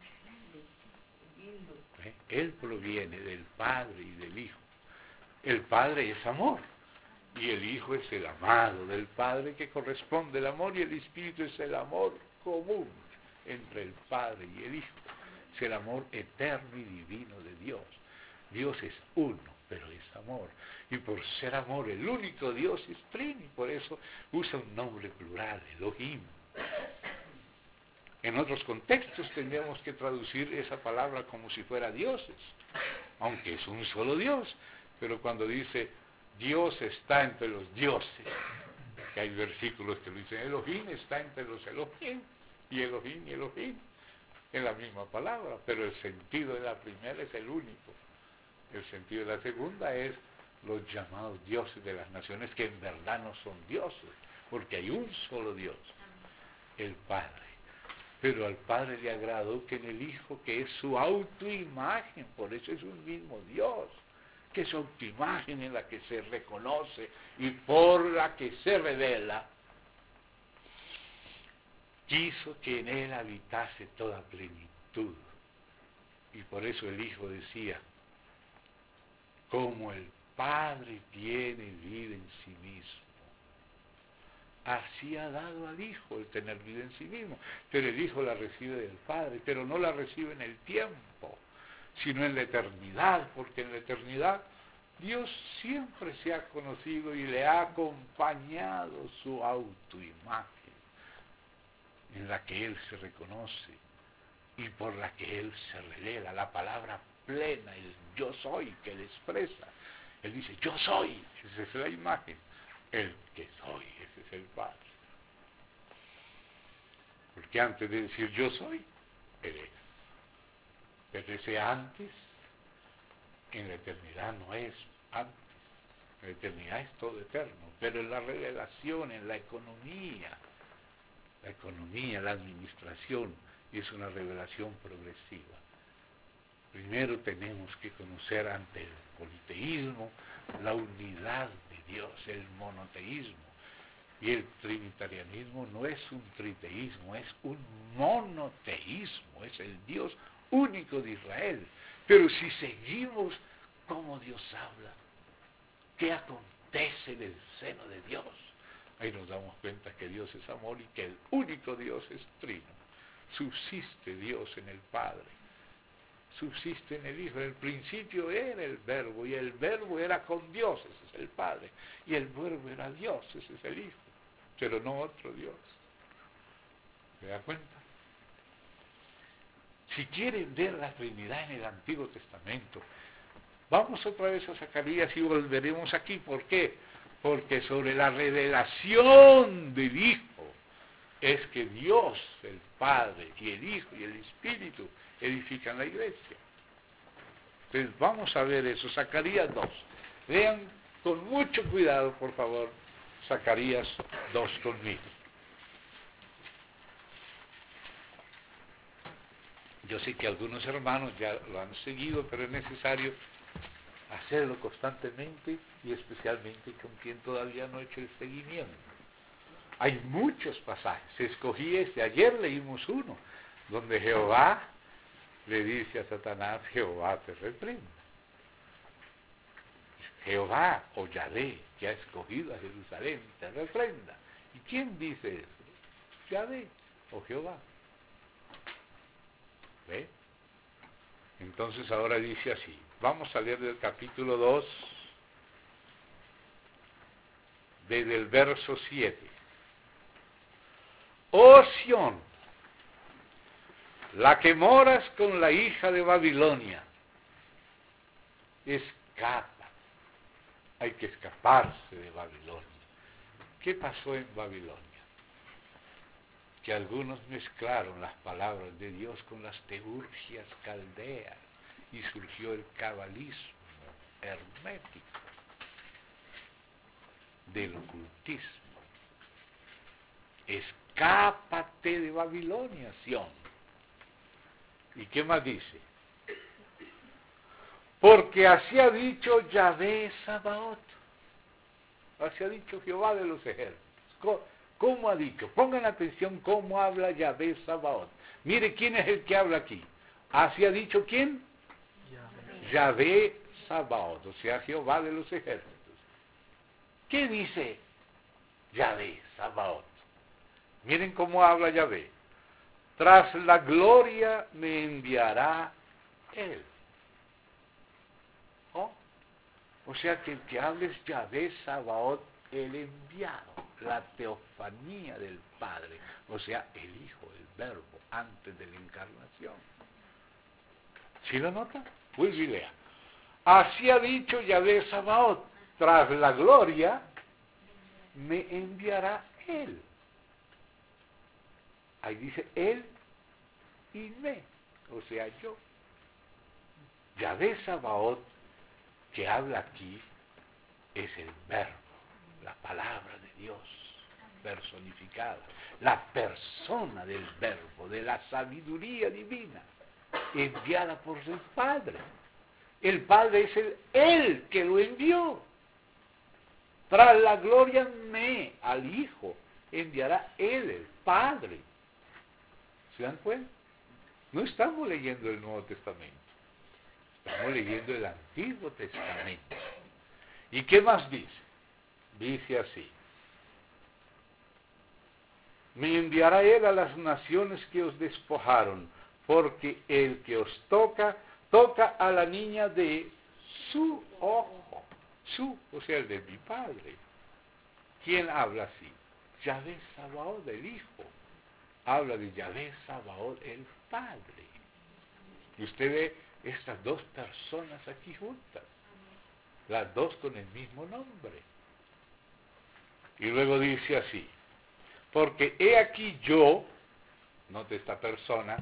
¿Eh? Él proviene del Padre y del Hijo. El Padre es amor, y el Hijo es el amado del Padre que corresponde al amor, y el Espíritu es el amor común entre el Padre y el Hijo. Es el amor eterno y divino de Dios. Dios es uno, pero es amor. Y por ser amor, el único Dios es trino, y por eso usa un nombre plural, Elohim. En otros contextos tendríamos que traducir esa palabra como si fuera dioses, aunque es un solo Dios. Pero cuando dice Dios está entre los dioses, que hay versículos que lo dicen, Elohim está entre los Elohim, y Elohim y Elohim, en la misma palabra, pero el sentido de la primera es el único. El sentido de la segunda es los llamados dioses de las naciones, que en verdad no son dioses, porque hay un solo Dios, el Padre. Pero al Padre le agradó que en el Hijo, que es su autoimagen, por eso es un mismo Dios, que es su autoimagen en la que se reconoce y por la que se revela, quiso que en él habitase toda plenitud. Y por eso el Hijo decía, como el Padre tiene vida en sí mismo, así ha dado al Hijo el tener vida en sí mismo. Pero el Hijo la recibe del Padre, pero no la recibe en el tiempo, sino en la eternidad, porque en la eternidad Dios siempre se ha conocido y le ha acompañado su autoimagen, en la que Él se reconoce y por la que Él se revela, la palabra plena, el yo soy que Él expresa. Él dice, yo soy, esa es la imagen, el que soy, ese es el Padre. Porque antes de decir yo soy, Él es. Pero ese antes, en la eternidad no es antes. La eternidad es todo eterno, pero en la revelación, en la economía, la economía, la administración, es una revelación progresiva. Primero tenemos que conocer ante el politeísmo la unidad de Dios, el monoteísmo. Y el trinitarianismo no es un triteísmo, es un monoteísmo, es el Dios único de Israel. Pero si seguimos como Dios habla, ¿qué acontece en el seno de Dios? Ahí nos damos cuenta que Dios es amor y que el único Dios es trino. Subsiste Dios en el Padre, subsiste en el Hijo. En el principio era el Verbo, y el Verbo era con Dios, ese es el Padre, y el Verbo era Dios, ese es el Hijo, pero no otro Dios. ¿Se da cuenta? Si quieren ver la Trinidad en el Antiguo Testamento, vamos otra vez a Zacarías y volveremos aquí. ¿Por qué? Porque sobre la revelación del Hijo es que Dios, el Padre, y el Hijo, y el Espíritu edifican la iglesia. Entonces vamos a ver eso, Zacarías dos. Vean con mucho cuidado, por favor, Zacarías dos conmigo. Yo sé que algunos hermanos ya lo han seguido, pero es necesario hacerlo constantemente y especialmente con quien todavía no ha hecho el seguimiento. Hay muchos pasajes, escogí este, ayer leímos uno, donde Jehová le dice a Satanás, Jehová te reprenda. Jehová o Yahvé, que ha escogido a Jerusalén, te reprenda. ¿Y quién dice eso? Yahvé o Jehová. ¿Ve? Entonces ahora dice así, vamos a leer del capítulo dos, desde el verso siete. Oh Sión, la que moras con la hija de Babilonia, escapa. Hay que escaparse de Babilonia. ¿Qué pasó en Babilonia? Que algunos mezclaron las palabras de Dios con las teurgias caldeas y surgió el cabalismo hermético del ocultismo. Escápate de Babilonia, Sión. ¿Y qué más dice? Porque así ha dicho Yahvé Sabaoth. Así ha dicho Jehová de los ejércitos. ¿Cómo ha dicho? Pongan atención cómo habla Yahvé Sabaoth. Mire quién es el que habla aquí. Así ha dicho quién? Yahvé, Yahvé Sabaoth, o sea, Jehová de los ejércitos. ¿Qué dice Yahvé Sabaoth? Miren cómo habla Yahvé. Tras la gloria me enviará Él. ¿Oh? O sea que el que habla es Yahvé Sabaoth, el enviado, la teofanía del Padre, o sea, el Hijo, el Verbo, antes de la encarnación. ¿Sí lo nota? Vuelve y lea. Así ha dicho Yahvé Sabaoth, tras la gloria me enviará Él. Ahí dice Él y me, o sea, yo. Yahvé Sabaoth, que habla aquí, es el Verbo, la palabra de Dios personificada, la persona del Verbo, de la sabiduría divina, enviada por el Padre. El Padre es el Él que lo envió. Tras la gloria me, al Hijo, enviará Él, el Padre. ¿Se dan cuenta? No estamos leyendo el Nuevo Testamento, estamos leyendo el Antiguo Testamento. ¿Y qué más dice? Dice así. Me enviará él a las naciones que os despojaron, porque el que os toca, toca a la niña de su ojo. Su, o sea, el de mi padre. ¿Quién habla así? Yahvé Sabaoth, el Hijo. Habla de Yahvé Sabaoth, el Padre. Y usted ve estas dos personas aquí juntas. Las dos con el mismo nombre. Y luego dice así, porque he aquí yo, note esta persona,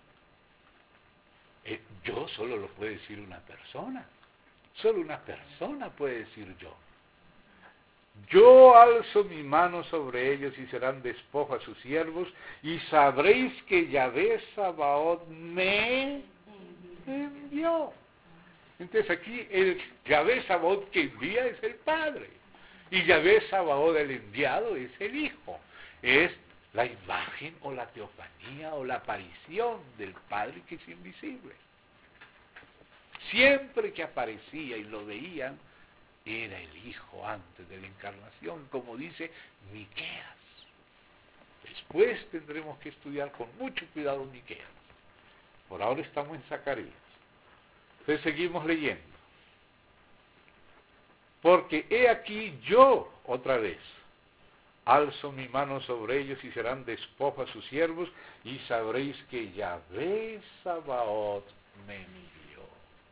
eh, yo solo lo puede decir una persona. Solo una persona puede decir yo. Yo alzo mi mano sobre ellos y serán despojo a sus siervos, y sabréis que Yahvé Sabaoth me envió. Entonces aquí el Yahvé Sabaoth que envía es el Padre, y Yahvé Sabaoth el enviado es el Hijo. Es la imagen o la teofanía o la aparición del Padre que es invisible. Siempre que aparecía y lo veían, era el Hijo antes de la encarnación, como dice Miqueas. Después tendremos que estudiar con mucho cuidado Miqueas. Por ahora estamos en Zacarías. Entonces seguimos leyendo. Porque he aquí yo, otra vez, alzo mi mano sobre ellos y serán despojo a sus siervos, y sabréis que Yahvé Sabaoth me envió.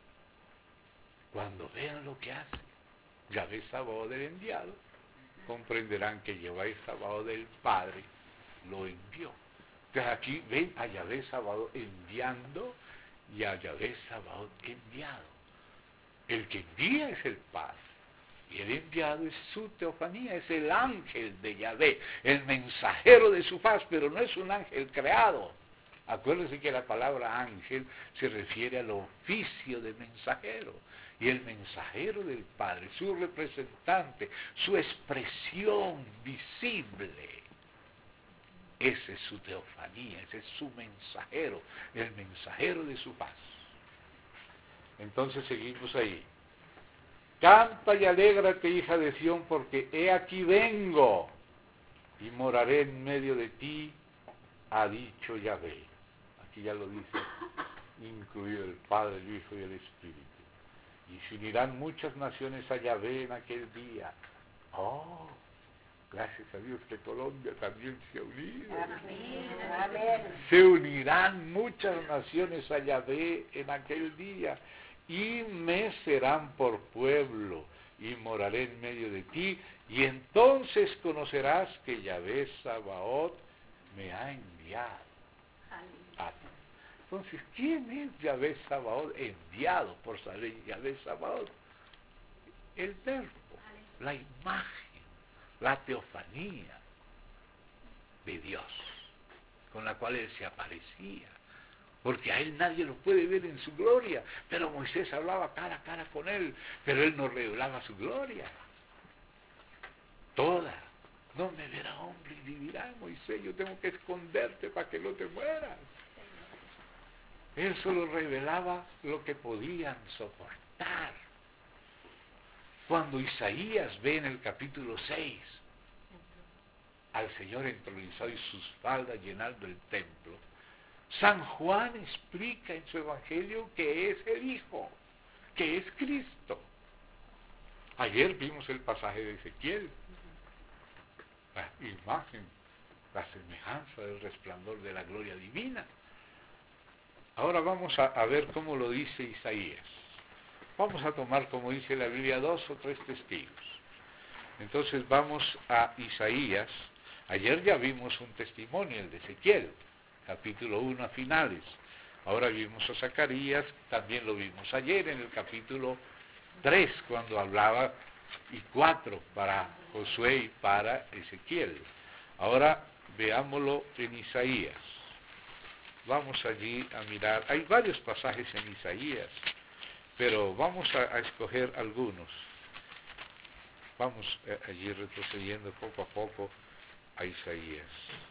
Cuando vean lo que hace Yahvé Sabaoth del enviado, comprenderán que Yahvé Sabaoth del Padre lo envió. Entonces aquí ven a Yahvé Sabaoth enviando y a Yahvé Sabaoth enviado. El que envía es el Padre, y el enviado es su teofanía, es el ángel de Yahvé, el mensajero de su faz, pero no es un ángel creado. Acuérdense que la palabra ángel se refiere al oficio de mensajero. Y el mensajero del Padre, su representante, su expresión visible, esa es su teofanía, ese es su mensajero, el mensajero de su paz. Entonces seguimos ahí. Canta y alégrate, hija de Sión, porque he aquí vengo y moraré en medio de ti, ha dicho Yahvé. Aquí ya lo dice, incluido el Padre, el Hijo y el Espíritu. Y se unirán muchas naciones a Yahvé en aquel día. Oh, gracias a Dios que Colombia también se ha unido. Amén. Se unirán muchas naciones a Yahvé en aquel día, y me serán por pueblo, y moraré en medio de ti, y entonces conocerás que Yahvé Sabaoth me ha enviado a ti. Entonces, ¿quién es Yahvé Sabaoth enviado por Yahvé Sabaoth? El verbo, la imagen, la teofanía de Dios, con la cual Él se aparecía. Porque a Él nadie lo puede ver en su gloria, pero Moisés hablaba cara a cara con Él, pero Él no revelaba su gloria. Toda. No me verá hombre y vivirá, Moisés, yo tengo que esconderte para que no te mueras. Él solo revelaba lo que podían soportar. Cuando Isaías ve en el capítulo seis al Señor entronizado y sus faldas llenando el templo, San Juan explica en su evangelio que es el Hijo, que es Cristo. Ayer vimos el pasaje de Ezequiel, la imagen, la semejanza del resplandor de la gloria divina. Ahora vamos a, a ver cómo lo dice Isaías. Vamos a tomar, como dice la Biblia, dos o tres testigos. Entonces vamos a Isaías. Ayer ya vimos un testimonio, el de Ezequiel, capítulo uno a finales. Ahora vimos a Zacarías, también lo vimos ayer en el capítulo tres, cuando hablaba, y cuatro para Josué y para Ezequiel. Ahora veámoslo en Isaías. Vamos allí a mirar. Hay varios pasajes en Isaías, pero vamos a, a escoger algunos. Vamos eh, allí retrocediendo poco a poco a Isaías.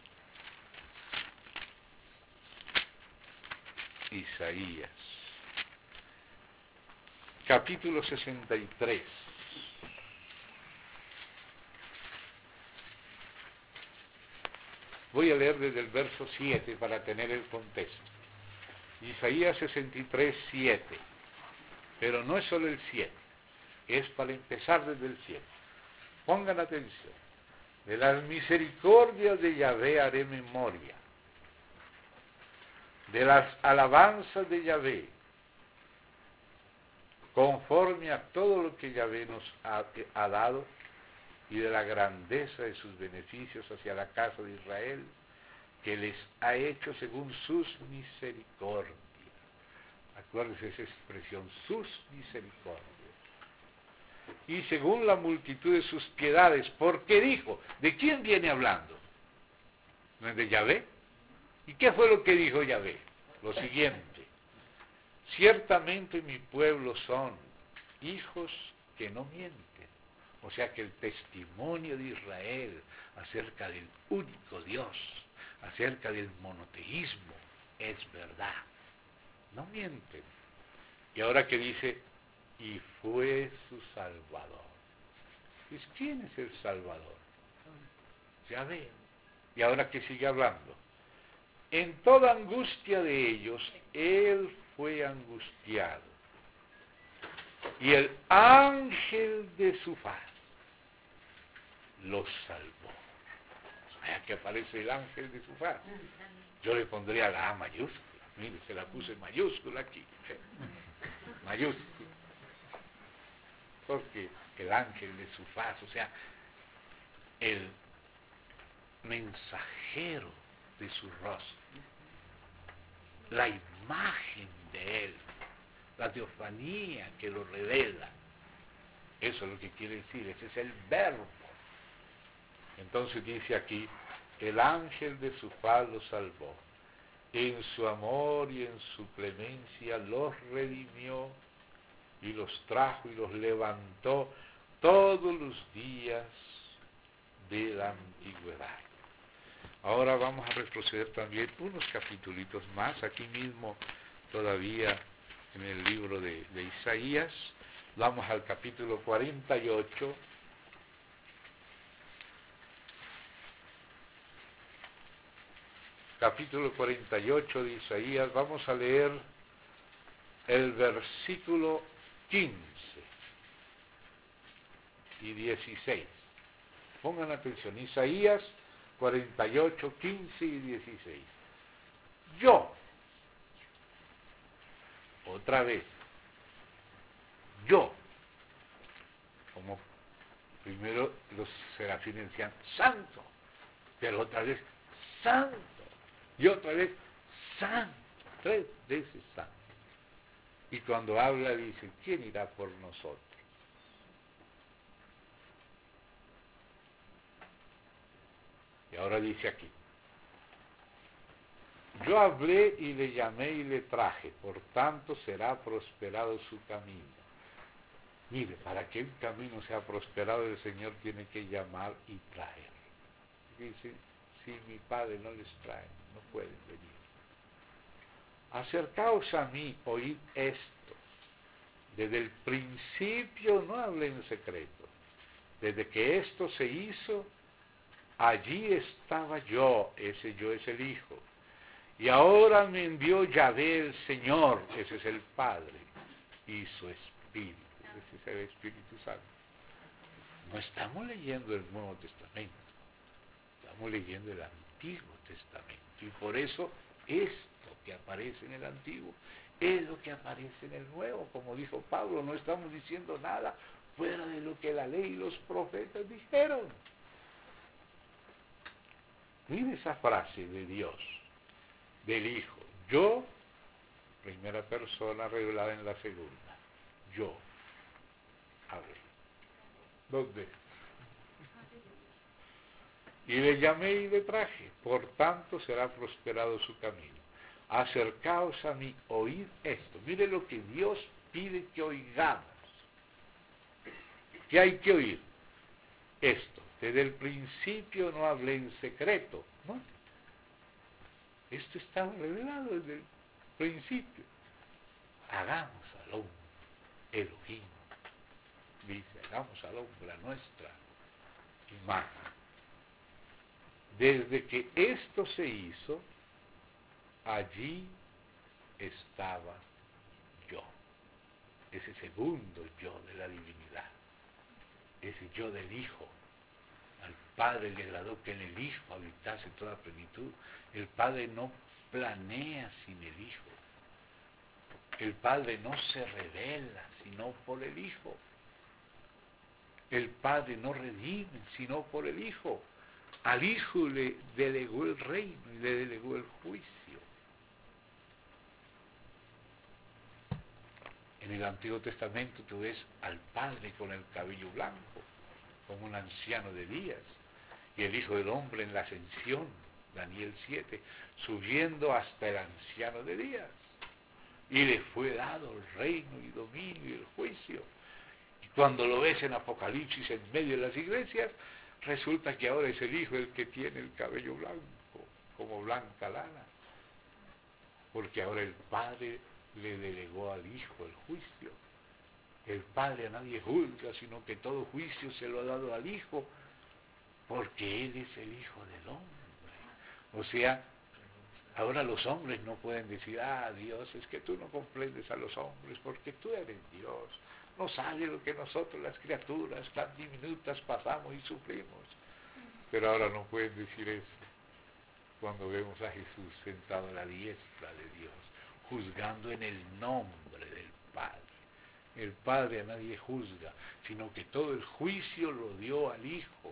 Isaías. Capítulo sesenta y tres. Voy a leer desde el verso siete para tener el contexto. Isaías sesenta y tres, siete. Pero no es solo el siete, es para empezar desde el siete. Pongan atención. De las misericordias de Yahvé haré memoria. De las alabanzas de Yahvé, conforme a todo lo que Yahvé nos ha, ha dado, y de la grandeza de sus beneficios hacia la casa de Israel, que les ha hecho según sus misericordias. Acuérdense esa expresión, sus misericordias. Y según la multitud de sus piedades, porque dijo, ¿de quién viene hablando? ¿No es de Yahvé? ¿Y qué fue lo que dijo Yahvé? Lo siguiente, ciertamente mi pueblo son hijos que no mienten. O sea que el testimonio de Israel acerca del único Dios, acerca del monoteísmo, es verdad. No mienten. Y ahora que dice, y fue su Salvador. Pues, ¿quién es el Salvador? Yahvé. Y ahora que sigue hablando. En toda angustia de ellos, Él fue angustiado. Y el ángel de su faz los salvó. Vaya que aparece el ángel de su faz. Yo le pondría la A mayúscula. Mire, se la puse mayúscula aquí. ¿eh? Mayúscula. Porque el ángel de su faz, o sea, el mensajero de su rostro, la imagen de él, la teofanía que lo revela. Eso es lo que quiere decir, ese es el verbo. Entonces dice aquí, el ángel de su faz los salvó, en su amor y en su clemencia los redimió y los trajo y los levantó todos los días de la antigüedad. Ahora vamos a retroceder también unos capítulos más, aquí mismo todavía en el libro de, de Isaías. Vamos al capítulo cuarenta y ocho. Capítulo cuarenta y ocho de Isaías, vamos a leer el versículo quince y dieciséis. Pongan atención, Isaías cuarenta y ocho, quince y dieciséis. Yo, otra vez, yo, como primero los serafines decían, santo, pero otra vez, santo, y otra vez, santo, tres veces santo. Y cuando habla dice, ¿quién irá por nosotros? Y ahora dice aquí, yo hablé y le llamé y le traje, por tanto será prosperado su camino. Mire, para que un camino sea prosperado, el Señor tiene que llamar y traer. Dice, si mi Padre no les trae, no pueden venir. Acercaos a mí, oíd esto. Desde el principio no hablé en secreto. Desde que esto se hizo, allí estaba yo, ese yo es el Hijo. Y ahora me envió Yahvé el Señor, ese es el Padre, y su Espíritu, ese es el Espíritu Santo. No estamos leyendo el Nuevo Testamento, estamos leyendo el Antiguo Testamento. Y por eso esto que aparece en el Antiguo es lo que aparece en el Nuevo. Como dijo Pablo, no estamos diciendo nada fuera de lo que la ley y los profetas dijeron. Mire esa frase de Dios, del Hijo. Yo, primera persona revelada en la segunda. Yo hablé. Dos veces. Y le llamé y le traje. Por tanto será prosperado su camino. Acercaos a mí, oíd esto. Mire lo que Dios pide que oigamos. ¿Qué hay que oír? Esto. Desde el principio no hablé en secreto, ¿no? Esto está revelado desde el principio. Hagamos al hombre, Elohim, dice, hagamos al hombre a nuestra imagen. desde que esto se hizo, allí estaba yo, ese segundo yo de la divinidad, ese yo del Hijo. Al Padre le agradó que en el Hijo habitase toda plenitud. El Padre no planea sin el Hijo. El Padre no se revela sino por el Hijo. El Padre no redime sino por el Hijo. Al Hijo le delegó el reino y le delegó el juicio. En el Antiguo Testamento tú ves al Padre con el cabello blanco, como un anciano de días, y el Hijo del Hombre en la ascensión, Daniel siete, subiendo hasta el anciano de días, y le fue dado el reino y dominio y el juicio. Y cuando lo ves en Apocalipsis en medio de las iglesias, resulta que ahora es el Hijo el que tiene el cabello blanco, como blanca lana, porque ahora el Padre le delegó al Hijo el juicio. El Padre a nadie juzga, sino que todo juicio se lo ha dado al Hijo, porque Él es el Hijo del Hombre. O sea, ahora los hombres no pueden decir, ah, Dios, es que tú no comprendes a los hombres, porque tú eres Dios. No sabes lo que nosotros, las criaturas tan diminutas, pasamos y sufrimos. Pero ahora no pueden decir eso cuando vemos a Jesús sentado a la diestra de Dios, juzgando en el nombre del Padre. El Padre a nadie juzga, sino que todo el juicio lo dio al Hijo,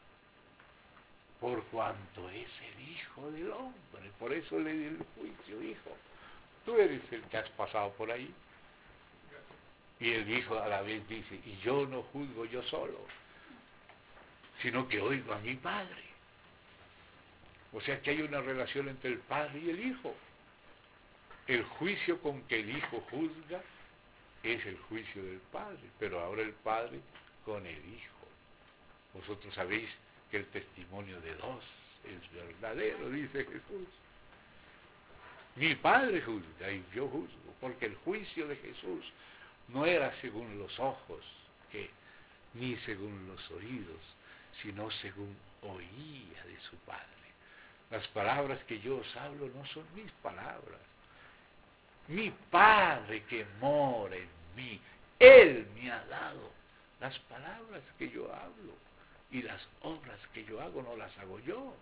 por cuanto es el Hijo del Hombre. Por eso le dio el juicio, Hijo. Tú eres el que has pasado por ahí. Y el Hijo a la vez dice, y yo no juzgo yo solo, sino que oigo a mi Padre. O sea que hay una relación entre el Padre y el Hijo. El juicio con que el Hijo juzga es el juicio del Padre, pero ahora el Padre con el Hijo. Vosotros sabéis que el testimonio de dos es verdadero, dice Jesús. Mi Padre juzga y yo juzgo, porque el juicio de Jesús no era según los ojos, que, ni según los oídos, sino según oía de su Padre. Las palabras que yo os hablo no son mis palabras. Mi Padre que mora en mí, Él me ha dado las palabras que yo hablo, y las obras que yo hago no las hago yo.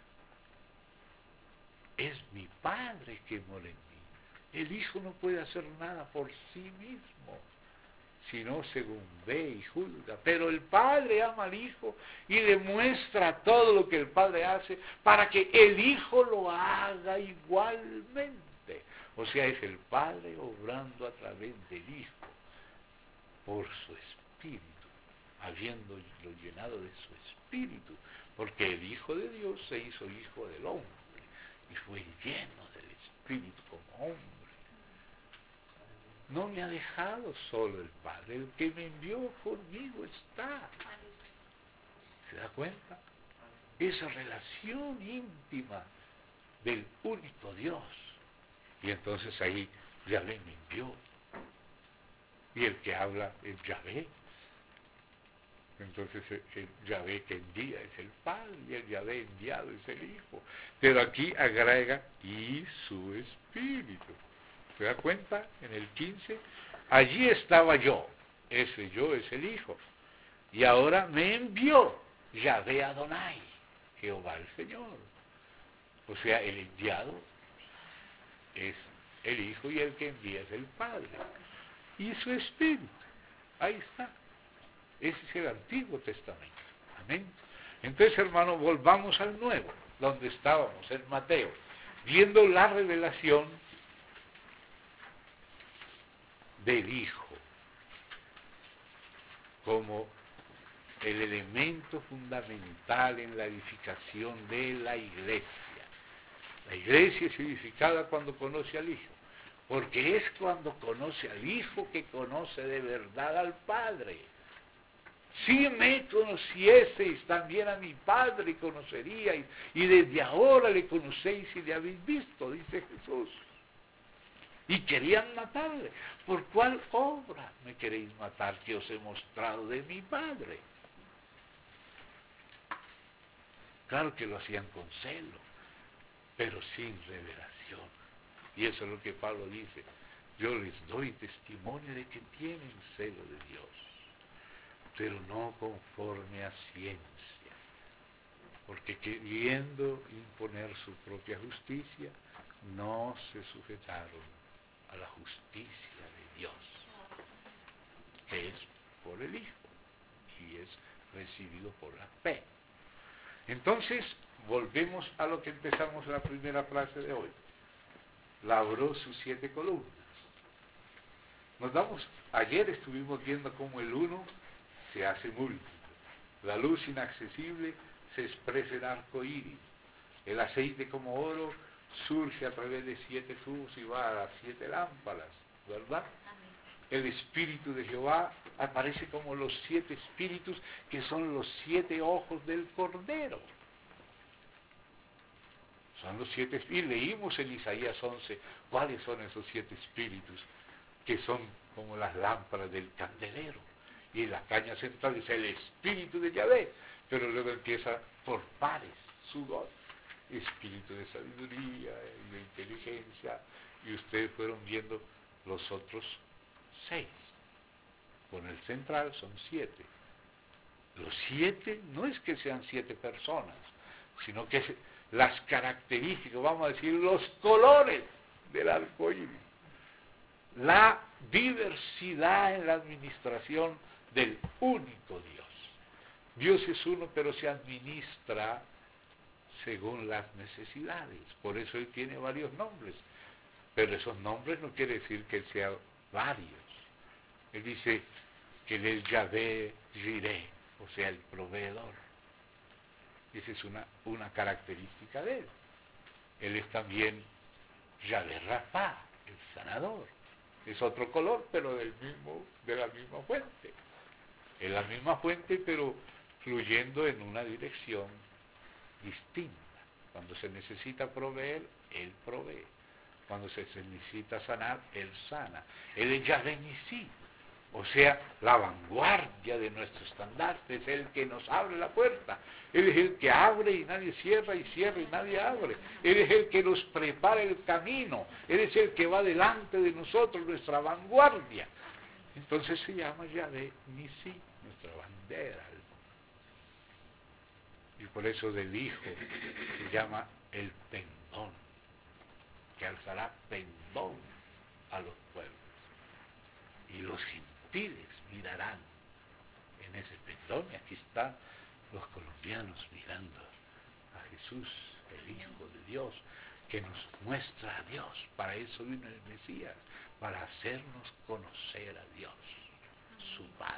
Es mi Padre que mora en mí. El Hijo no puede hacer nada por sí mismo, sino según ve y juzga. Pero el Padre ama al Hijo y le muestra todo lo que el Padre hace para que el Hijo lo haga igualmente. O sea, es el Padre obrando a través del Hijo por su Espíritu, habiéndolo llenado de su Espíritu, porque el Hijo de Dios se hizo Hijo del Hombre y fue lleno del Espíritu como hombre. No me ha dejado solo el Padre, el que me envió conmigo está. ¿Se da cuenta? Esa relación íntima del único Dios. Y entonces ahí Yahvé me envió. Y el que habla es Yahvé. Entonces el Yahvé que envía es el Padre y el Yahvé enviado es el Hijo. Pero aquí agrega y su Espíritu. ¿Se da cuenta? En el quince, allí estaba yo, ese yo es el Hijo, y ahora me envió Yahvé Adonai, Jehová el Señor. O sea, el enviado es el Hijo y el que envía es el Padre. Y su Espíritu, ahí está. Ese es el Antiguo Testamento. Amén. Entonces, hermano, volvamos al Nuevo, donde estábamos, en Mateo, viendo la revelación del Hijo como el elemento fundamental en la edificación de la iglesia. La iglesia es edificada cuando conoce al Hijo, porque es cuando conoce al Hijo que conoce de verdad al Padre. Si me conocieseis, también a mi Padre conoceríais, y desde ahora le conocéis y le habéis visto, dice Jesús. Y querían matarle. ¿Por cuál obra me queréis matar que os he mostrado de mi Padre? Claro que lo hacían con celo, pero sin revelación. Y eso es lo que Pablo dice. Yo les doy testimonio de que tienen celo de Dios, pero no conforme a ciencia, porque queriendo imponer su propia justicia, no se sujetaron a la justicia de Dios, que es por el Hijo, y es recibido por la fe. Entonces, volvemos a lo que empezamos la primera frase de hoy. Labró sus siete columnas. Nos damos, ayer estuvimos viendo cómo el uno se hace múltiple. La luz inaccesible se expresa en arco iris. El aceite como oro surge a través de siete tubos y va a las siete lámparas, ¿verdad? El Espíritu de Jehová aparece como los siete espíritus, que son los siete ojos del Cordero. Son los siete espíritus. Y leímos en Isaías once cuáles son esos siete espíritus, que son como las lámparas del candelero. Y la caña central es el Espíritu de Yahvé, pero luego empieza por pares, su voz, espíritu de sabiduría y de inteligencia, y ustedes fueron viendo los otros seis. Con el central son siete. Los siete no es que sean siete personas, sino que es las características, vamos a decir, los colores del arco iris. La diversidad en la administración del único Dios. Dios es uno, pero se administra según las necesidades. Por eso Él tiene varios nombres. Pero esos nombres no quiere decir que Él sea varios. Él dice que Él es Yahvé Jireh, o sea, el proveedor. Esa es una, una característica de Él. Él es también Yahvé Rapha, el sanador. Es otro color, pero del mismo, de la misma fuente. Es la misma fuente, pero fluyendo en una dirección distinta. Cuando se necesita proveer, Él provee. Cuando se necesita sanar, Él sana. Él es Yahvé Nisí, o sea, la vanguardia de nuestro estandarte. Es el que nos abre la puerta. Él es el que abre y nadie cierra, y cierra y nadie abre. Él es el que nos prepara el camino. Él es el que va delante de nosotros, nuestra vanguardia. Entonces se llama Yahvé Nisí, nuestra bandera. Y por eso del Hijo se llama el pendón, que alzará pendón a los pueblos. Y los gentiles mirarán en ese pendón. Y aquí están los colombianos mirando a Jesús, el Hijo de Dios, que nos muestra a Dios. Para eso vino el Mesías, para hacernos conocer a Dios, su Padre.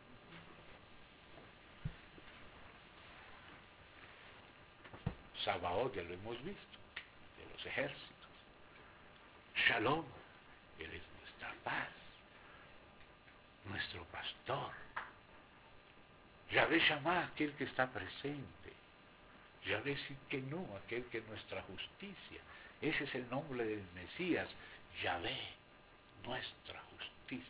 Sabaoth, ya lo hemos visto, de los ejércitos. Shalom, Él es nuestra paz, nuestro pastor. Yahvé Shammah, aquel que está presente. Yahvé Sidkenu, aquel que es nuestra justicia. Ese es el nombre del Mesías, Yahvé, nuestra justicia.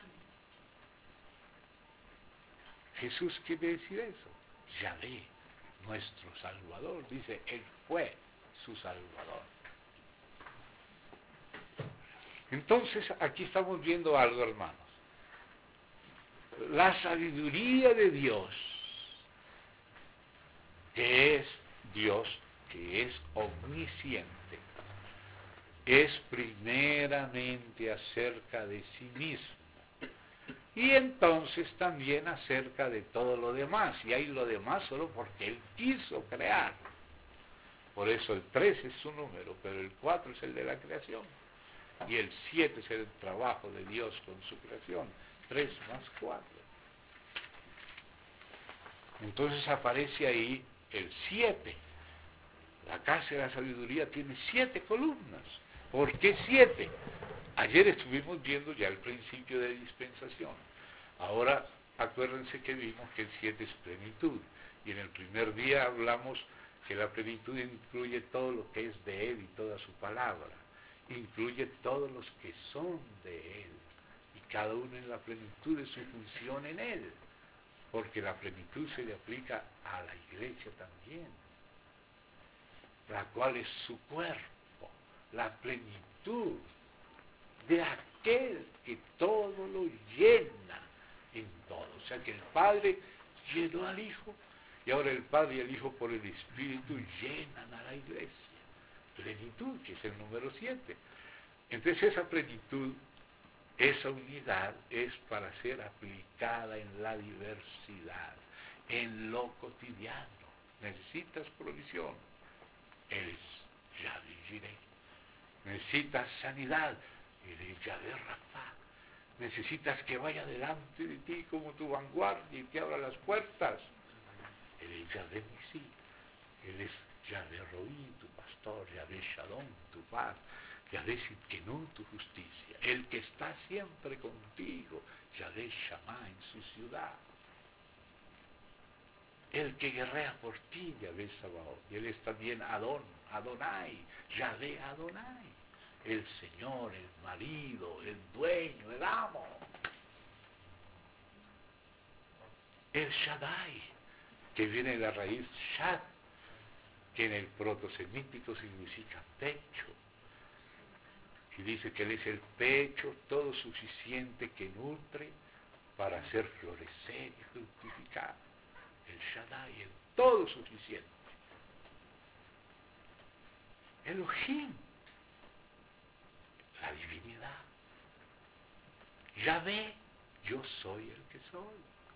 Jesús quiere decir eso, Yahvé, nuestro Salvador. Dice, Él fue su Salvador. Entonces, aquí estamos viendo algo, hermanos. La sabiduría de Dios, que es Dios, que es omnisciente, es primeramente acerca de sí mismo. Y entonces también acerca de todo lo demás. Y hay lo demás solo porque Él quiso crear. Por eso el tres es su número, pero el cuatro es el de la creación. Y el siete es el trabajo de Dios con su creación. tres más cuatro. Entonces aparece ahí el siete. La casa de la sabiduría tiene siete columnas. ¿Por qué siete? Ayer estuvimos viendo ya el principio de dispensación. Ahora, acuérdense que vimos que el siete es plenitud. Y en el primer día hablamos que la plenitud incluye todo lo que es de Él y toda su palabra. Incluye todos los que son de Él. Y cada uno en la plenitud de su función en Él. Porque la plenitud se le aplica a la iglesia también. la cual es su cuerpo, la plenitud de aquel que todo lo llena en todo. O sea que el Padre llenó al Hijo, y ahora el Padre y el Hijo por el Espíritu llenan a la iglesia. Plenitud, que es el número siete. Entonces esa plenitud, esa unidad es para ser aplicada en la diversidad, en lo cotidiano. Necesitas provisión, eres Yahvé Jireh. Necesitas sanidad, eres Yahvé Rafa. Necesitas que vaya delante de ti como tu vanguardia y te abra las puertas, eres Yahvé Nisí. Eres Yahvé Roí, tu pastor, Yahvé Shalom, tu paz, Yahvé Sidkenu, tu justicia, el que está siempre contigo, Yahvé Shammah en su ciudad, el que guerrea por ti, Yahvé Sabaoth, y él es también Adón, Adonai, Yahvé Adonai, el Señor, el marido, el dueño, el amo, el Shaddai, que viene de la raíz Shad, que en el protosemítico significa pecho, y dice que él es el pecho todo suficiente que nutre para hacer florecer y fructificar. El Shaddai, el todo suficiente. Elohim, la divinidad. Yahvé, yo soy el que soy.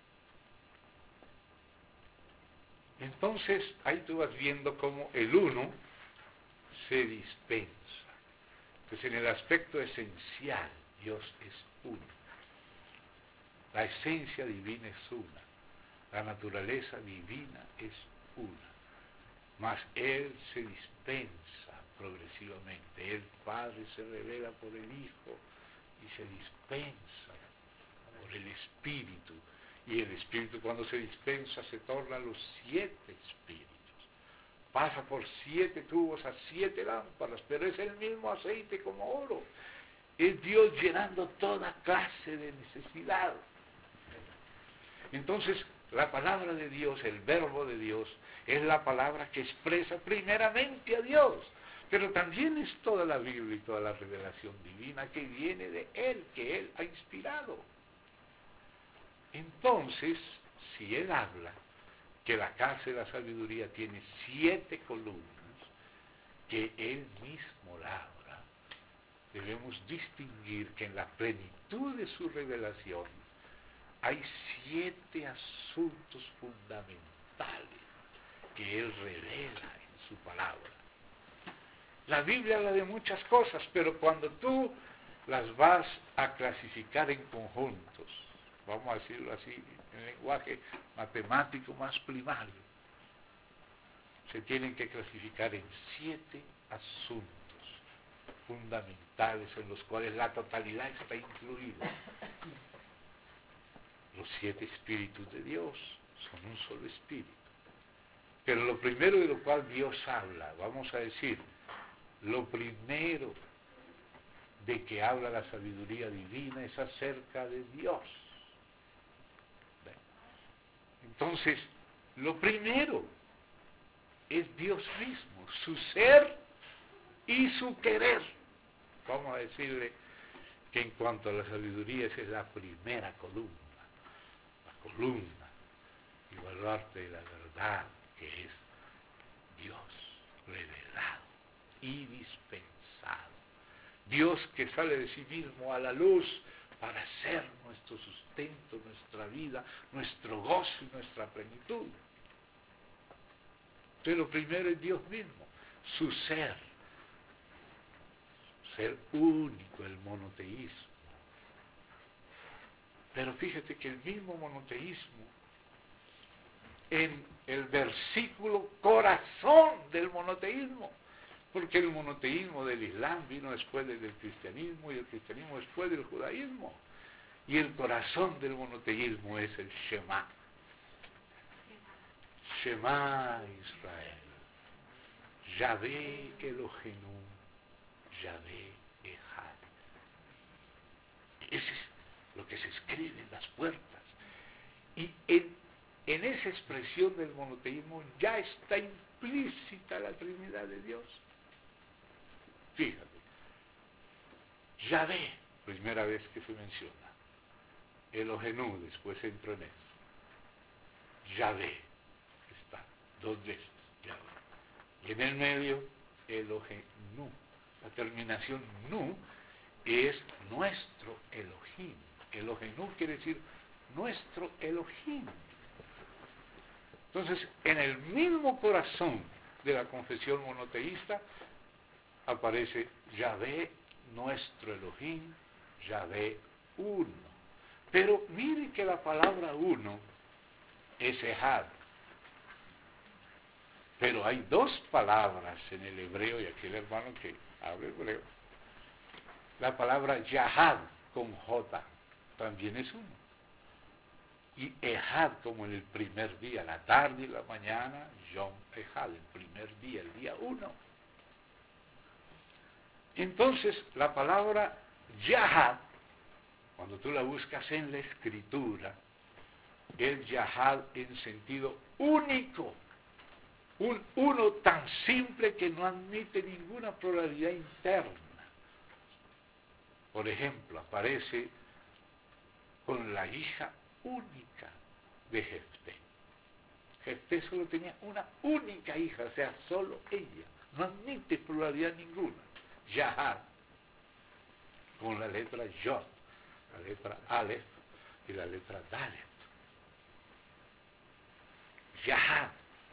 Entonces, ahí tú vas viendo cómo el uno se dispensa. Entonces, en el aspecto esencial, Dios es uno. La esencia divina es una. La naturaleza divina es una. Mas Él se dispensa progresivamente. El Padre se revela por el Hijo y se dispensa por el Espíritu. Y el Espíritu, cuando se dispensa, se torna los siete Espíritus. Pasa por siete tubos a siete lámparas, pero es el mismo aceite como oro. Es Dios llenando toda clase de necesidad. Entonces, la palabra de Dios, el verbo de Dios, es la palabra que expresa primeramente a Dios. Pero también es toda la Biblia y toda la revelación divina que viene de Él, que Él ha inspirado. Entonces, si Él habla que la casa de la sabiduría tiene siete columnas, que Él mismo labra, debemos distinguir que en la plenitud de su revelación hay siete asuntos fundamentales que Él revela en su palabra. La Biblia habla de muchas cosas, pero cuando tú las vas a clasificar en conjuntos, vamos a decirlo así, en lenguaje matemático más primario, se tienen que clasificar en siete asuntos fundamentales en los cuales la totalidad está incluida. Los siete espíritus de Dios son un solo espíritu. Pero lo primero de lo cual Dios habla, vamos a decir, lo primero de que habla la sabiduría divina es acerca de Dios. Entonces, lo primero es Dios mismo, su ser y su querer. Vamos a decirle que en cuanto a la sabiduría, esa es la primera columna, la columna y baluarte de la verdad, que es Dios revelado y dispensado. Dios que sale de sí mismo a la luz para ser nuestro sustento, nuestra vida, nuestro gozo y nuestra plenitud. Entonces lo primero es Dios mismo, su ser, ser único, el monoteísmo. Pero fíjate que el mismo monoteísmo, en el versículo corazón del monoteísmo, porque el monoteísmo del Islam vino después del cristianismo y el cristianismo después del judaísmo. Y el corazón del monoteísmo es el Shema. Shema Israel. Yahvé Elohenu, Yahvé Echad. Ese es lo que se escribe en las puertas. Y en, en esa expresión del monoteísmo ya está implícito explícita la Trinidad de Dios. Fíjate, Yahvé, primera vez que se menciona. Elohenu, después entro en eso. Yahvé, está, dos veces, Yahvé. Y en el medio, Elohenu. La terminación nu es nuestro Elohim. Elohenu quiere decir nuestro Elohim. Entonces, en el mismo corazón de la confesión monoteísta aparece Yahvé, nuestro Elohim, Yahvé uno. Pero mire que la palabra uno es Ejad. Pero hay dos palabras en el hebreo, y aquí el hermano que habla hebreo. La palabra Yahad con J también es uno. Y Ejad como en el primer día, la tarde y la mañana, Yom Ejad, el primer día, el día uno. Entonces, la palabra Yahad, cuando tú la buscas en la escritura, es Yahad en sentido único. Un uno tan simple que no admite ninguna pluralidad interna. Por ejemplo, aparece con la hija única de Jefté. Jefté solo tenía una única hija, o sea, solo ella. No admite pluralidad ninguna. Yahad, con la letra Yod, la letra Aleph y la letra Dalet. Yahad.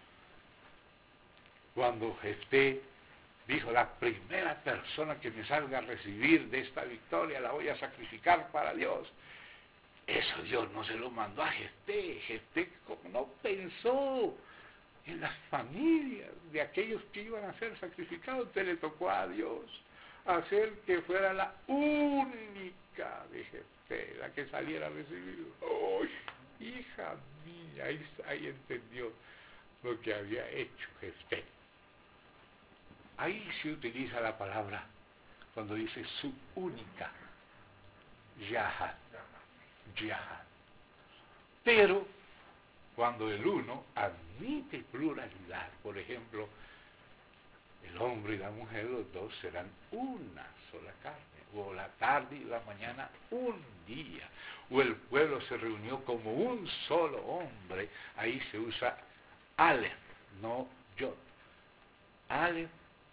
Cuando Jefté dijo, la primera persona que me salga a recibir de esta victoria la voy a sacrificar para Dios. Eso Dios no se lo mandó a Jefté. Jefté como no pensó en las familias de aquellos que iban a ser sacrificados, entonces le tocó a Dios hacer que fuera la única de Jefté, la que saliera a recibirlo. ¡Oh, hija mía! Ahí, ahí entendió lo que había hecho Jefté. Ahí se utiliza la palabra cuando dice su única, Yahad, Yahad. Pero cuando el uno admite pluralidad, por ejemplo, el hombre y la mujer, los dos serán una sola carne, o la tarde y la mañana un día, o el pueblo se reunió como un solo hombre, ahí se usa Aleph, no Yod. Aleph.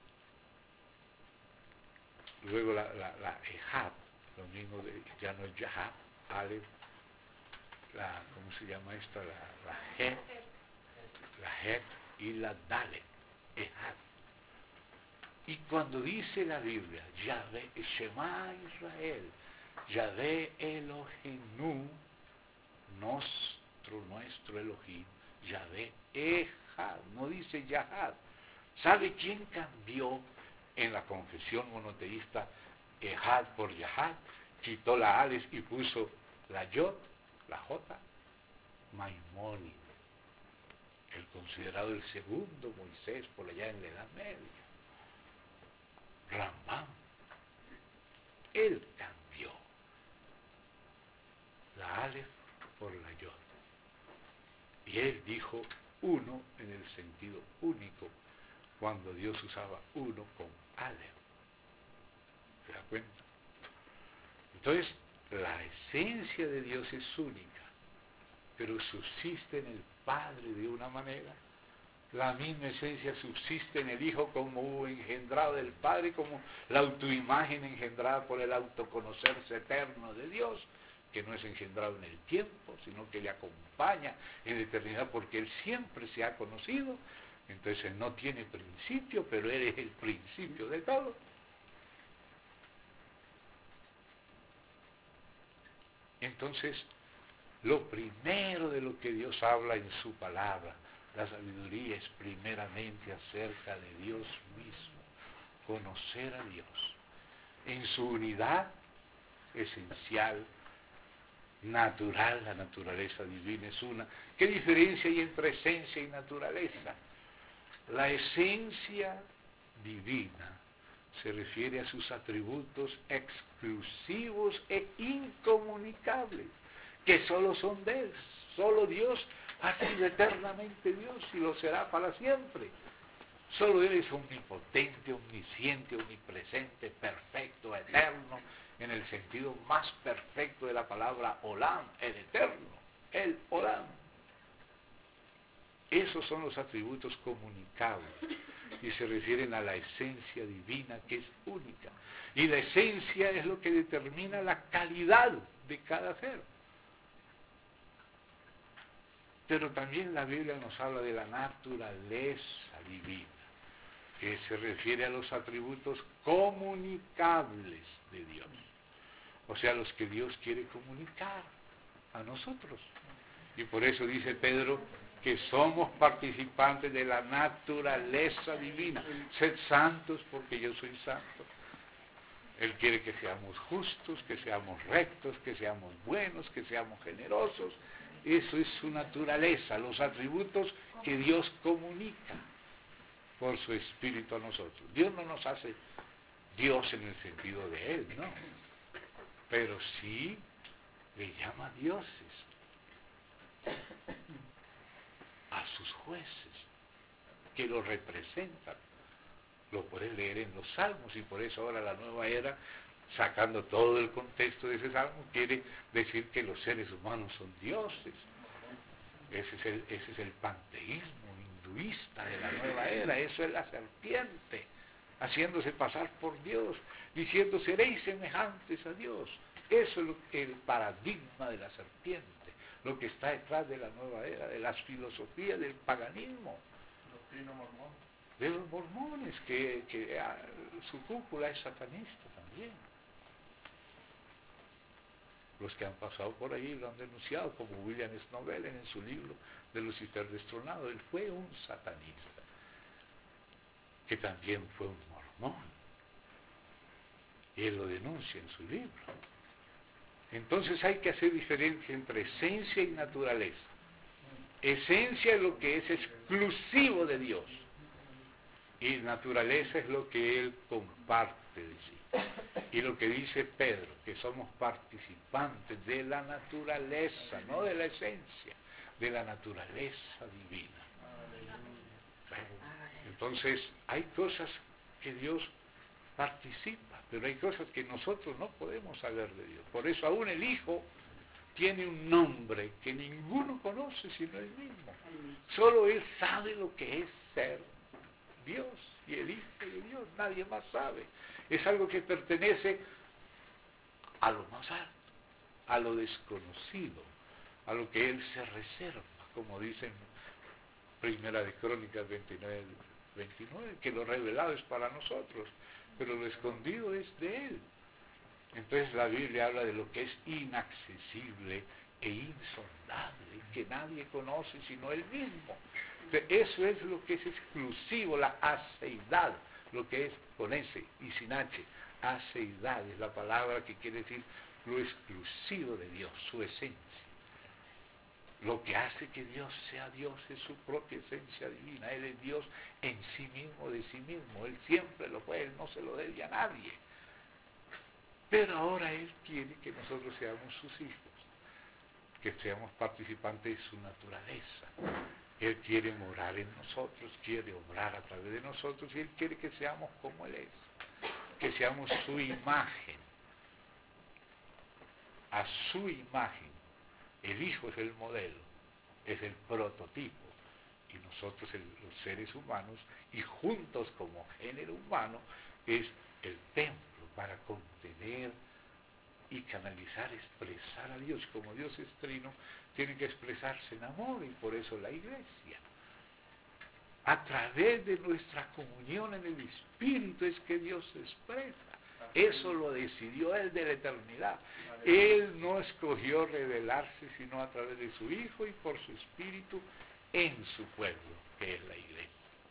Luego la, la, la Ejad, lo mismo de, ya no es Yahad, Aleph, la, ¿cómo se llama esto? La, la Het, la Het y la Dalet, Ejad. Y cuando dice la Biblia, Yahvé, Shema Israel, Yahvé Elohenu, nuestro, nuestro Elohim, Yahvé Ejad, no dice Yahad. ¿Sabe quién cambió en la confesión monoteísta Ejad por Yahad? Quitó la Aleph y puso la Yod, la J, Maimónides, el considerado el segundo Moisés por allá en la Edad Media. Rambam, él cambió la Aleph por la Yod. Y él dijo uno en el sentido único, cuando Dios usaba uno con Aleph. ¿Se da cuenta? Entonces, la esencia de Dios es única, pero subsiste en el Padre de una manera. La misma esencia subsiste en el Hijo como engendrado del Padre, como la autoimagen engendrada por el autoconocerse eterno de Dios, que no es engendrado en el tiempo, sino que le acompaña en la eternidad, porque Él siempre se ha conocido. Entonces Él no tiene principio, pero Él es el principio de todo. Entonces, lo primero de lo que Dios habla en su palabra, la sabiduría, es primeramente acerca de Dios mismo, conocer a Dios en su unidad esencial, natural. La naturaleza divina es una. ¿Qué diferencia hay entre esencia y naturaleza? La esencia divina se refiere a sus atributos exclusivos e incomunicables, que solo son de Él. Solo Dios ha sido eternamente Dios y lo será para siempre. Solo Él es omnipotente, omnisciente, omnipresente, perfecto, eterno, en el sentido más perfecto de la palabra Olam, el eterno, el Olam. Esos son los atributos comunicables y se refieren a la esencia divina que es única. Y la esencia es lo que determina la calidad de cada ser. Pero también la Biblia nos habla de la naturaleza divina, que se refiere a los atributos comunicables de Dios. O sea, los que Dios quiere comunicar a nosotros. Y por eso dice Pedro que somos participantes de la naturaleza divina. Sed santos porque yo soy santo. Él quiere que seamos justos, que seamos rectos, que seamos buenos, que seamos generosos. Eso es su naturaleza, los atributos que Dios comunica por su Espíritu a nosotros. Dios no nos hace Dios en el sentido de Él, no. Pero sí le llama dioses a sus jueces, que lo representan. Lo puedes leer en los Salmos, y por eso ahora la nueva era, sacando todo el contexto de ese Salmo, quiere decir que los seres humanos son dioses. Ese es el, ese es el panteísmo hinduista de la nueva era. Eso es la serpiente, haciéndose pasar por Dios, diciendo seréis semejantes a Dios. Eso es lo, el paradigma de la serpiente, lo que está detrás de la nueva era, de las filosofías del paganismo. Doctrina mormón. De los mormones, que, que ah, su cúpula es satanista también. Los que han pasado por ahí lo han denunciado, como William Snowden en su libro de Lucifer destronado. Él fue un satanista, que también fue un mormón. Y él lo denuncia en su libro. Entonces hay que hacer diferencia entre esencia y naturaleza. Esencia es lo que es exclusivo de Dios. Y naturaleza es lo que Él comparte de sí. Y lo que dice Pedro, que somos participantes de la naturaleza, no de la esencia, de la naturaleza divina. Entonces, hay cosas que Dios participa, pero hay cosas que nosotros no podemos saber de Dios. Por eso aún el Hijo tiene un nombre que ninguno conoce sino Él mismo. Solo Él sabe lo que es ser Dios y el Hijo de Dios, nadie más sabe. Es algo que pertenece a lo más alto, a lo desconocido, a lo que Él se reserva, como dicen Primera de Crónicas veintinueve, veintinueve, que lo revelado es para nosotros, pero lo escondido es de Él. Entonces la Biblia habla de lo que es inaccesible e insondable, que nadie conoce sino Él mismo. Eso es lo que es exclusivo, la aceidad, lo que es con S y sin H. Aceidad es la palabra que quiere decir lo exclusivo de Dios, su esencia. Lo que hace que Dios sea Dios es su propia esencia divina. Él es Dios en sí mismo, de sí mismo. Él siempre lo fue, Él no se lo debe a nadie. Pero ahora Él quiere que nosotros seamos sus hijos, que seamos participantes de su naturaleza. Él quiere morar en nosotros, quiere obrar a través de nosotros, y Él quiere que seamos como Él es, que seamos su imagen, a su imagen. El Hijo es el modelo, es el prototipo, y nosotros el, los seres humanos, y juntos como género humano, es el templo para contener y canalizar, expresar a Dios. Como Dios es trino, tiene que expresarse en amor, y por eso la iglesia. A través de nuestra comunión en el Espíritu es que Dios se expresa. Eso lo decidió Él de la eternidad. Él no escogió revelarse sino a través de su Hijo y por su Espíritu en su pueblo, que es la iglesia.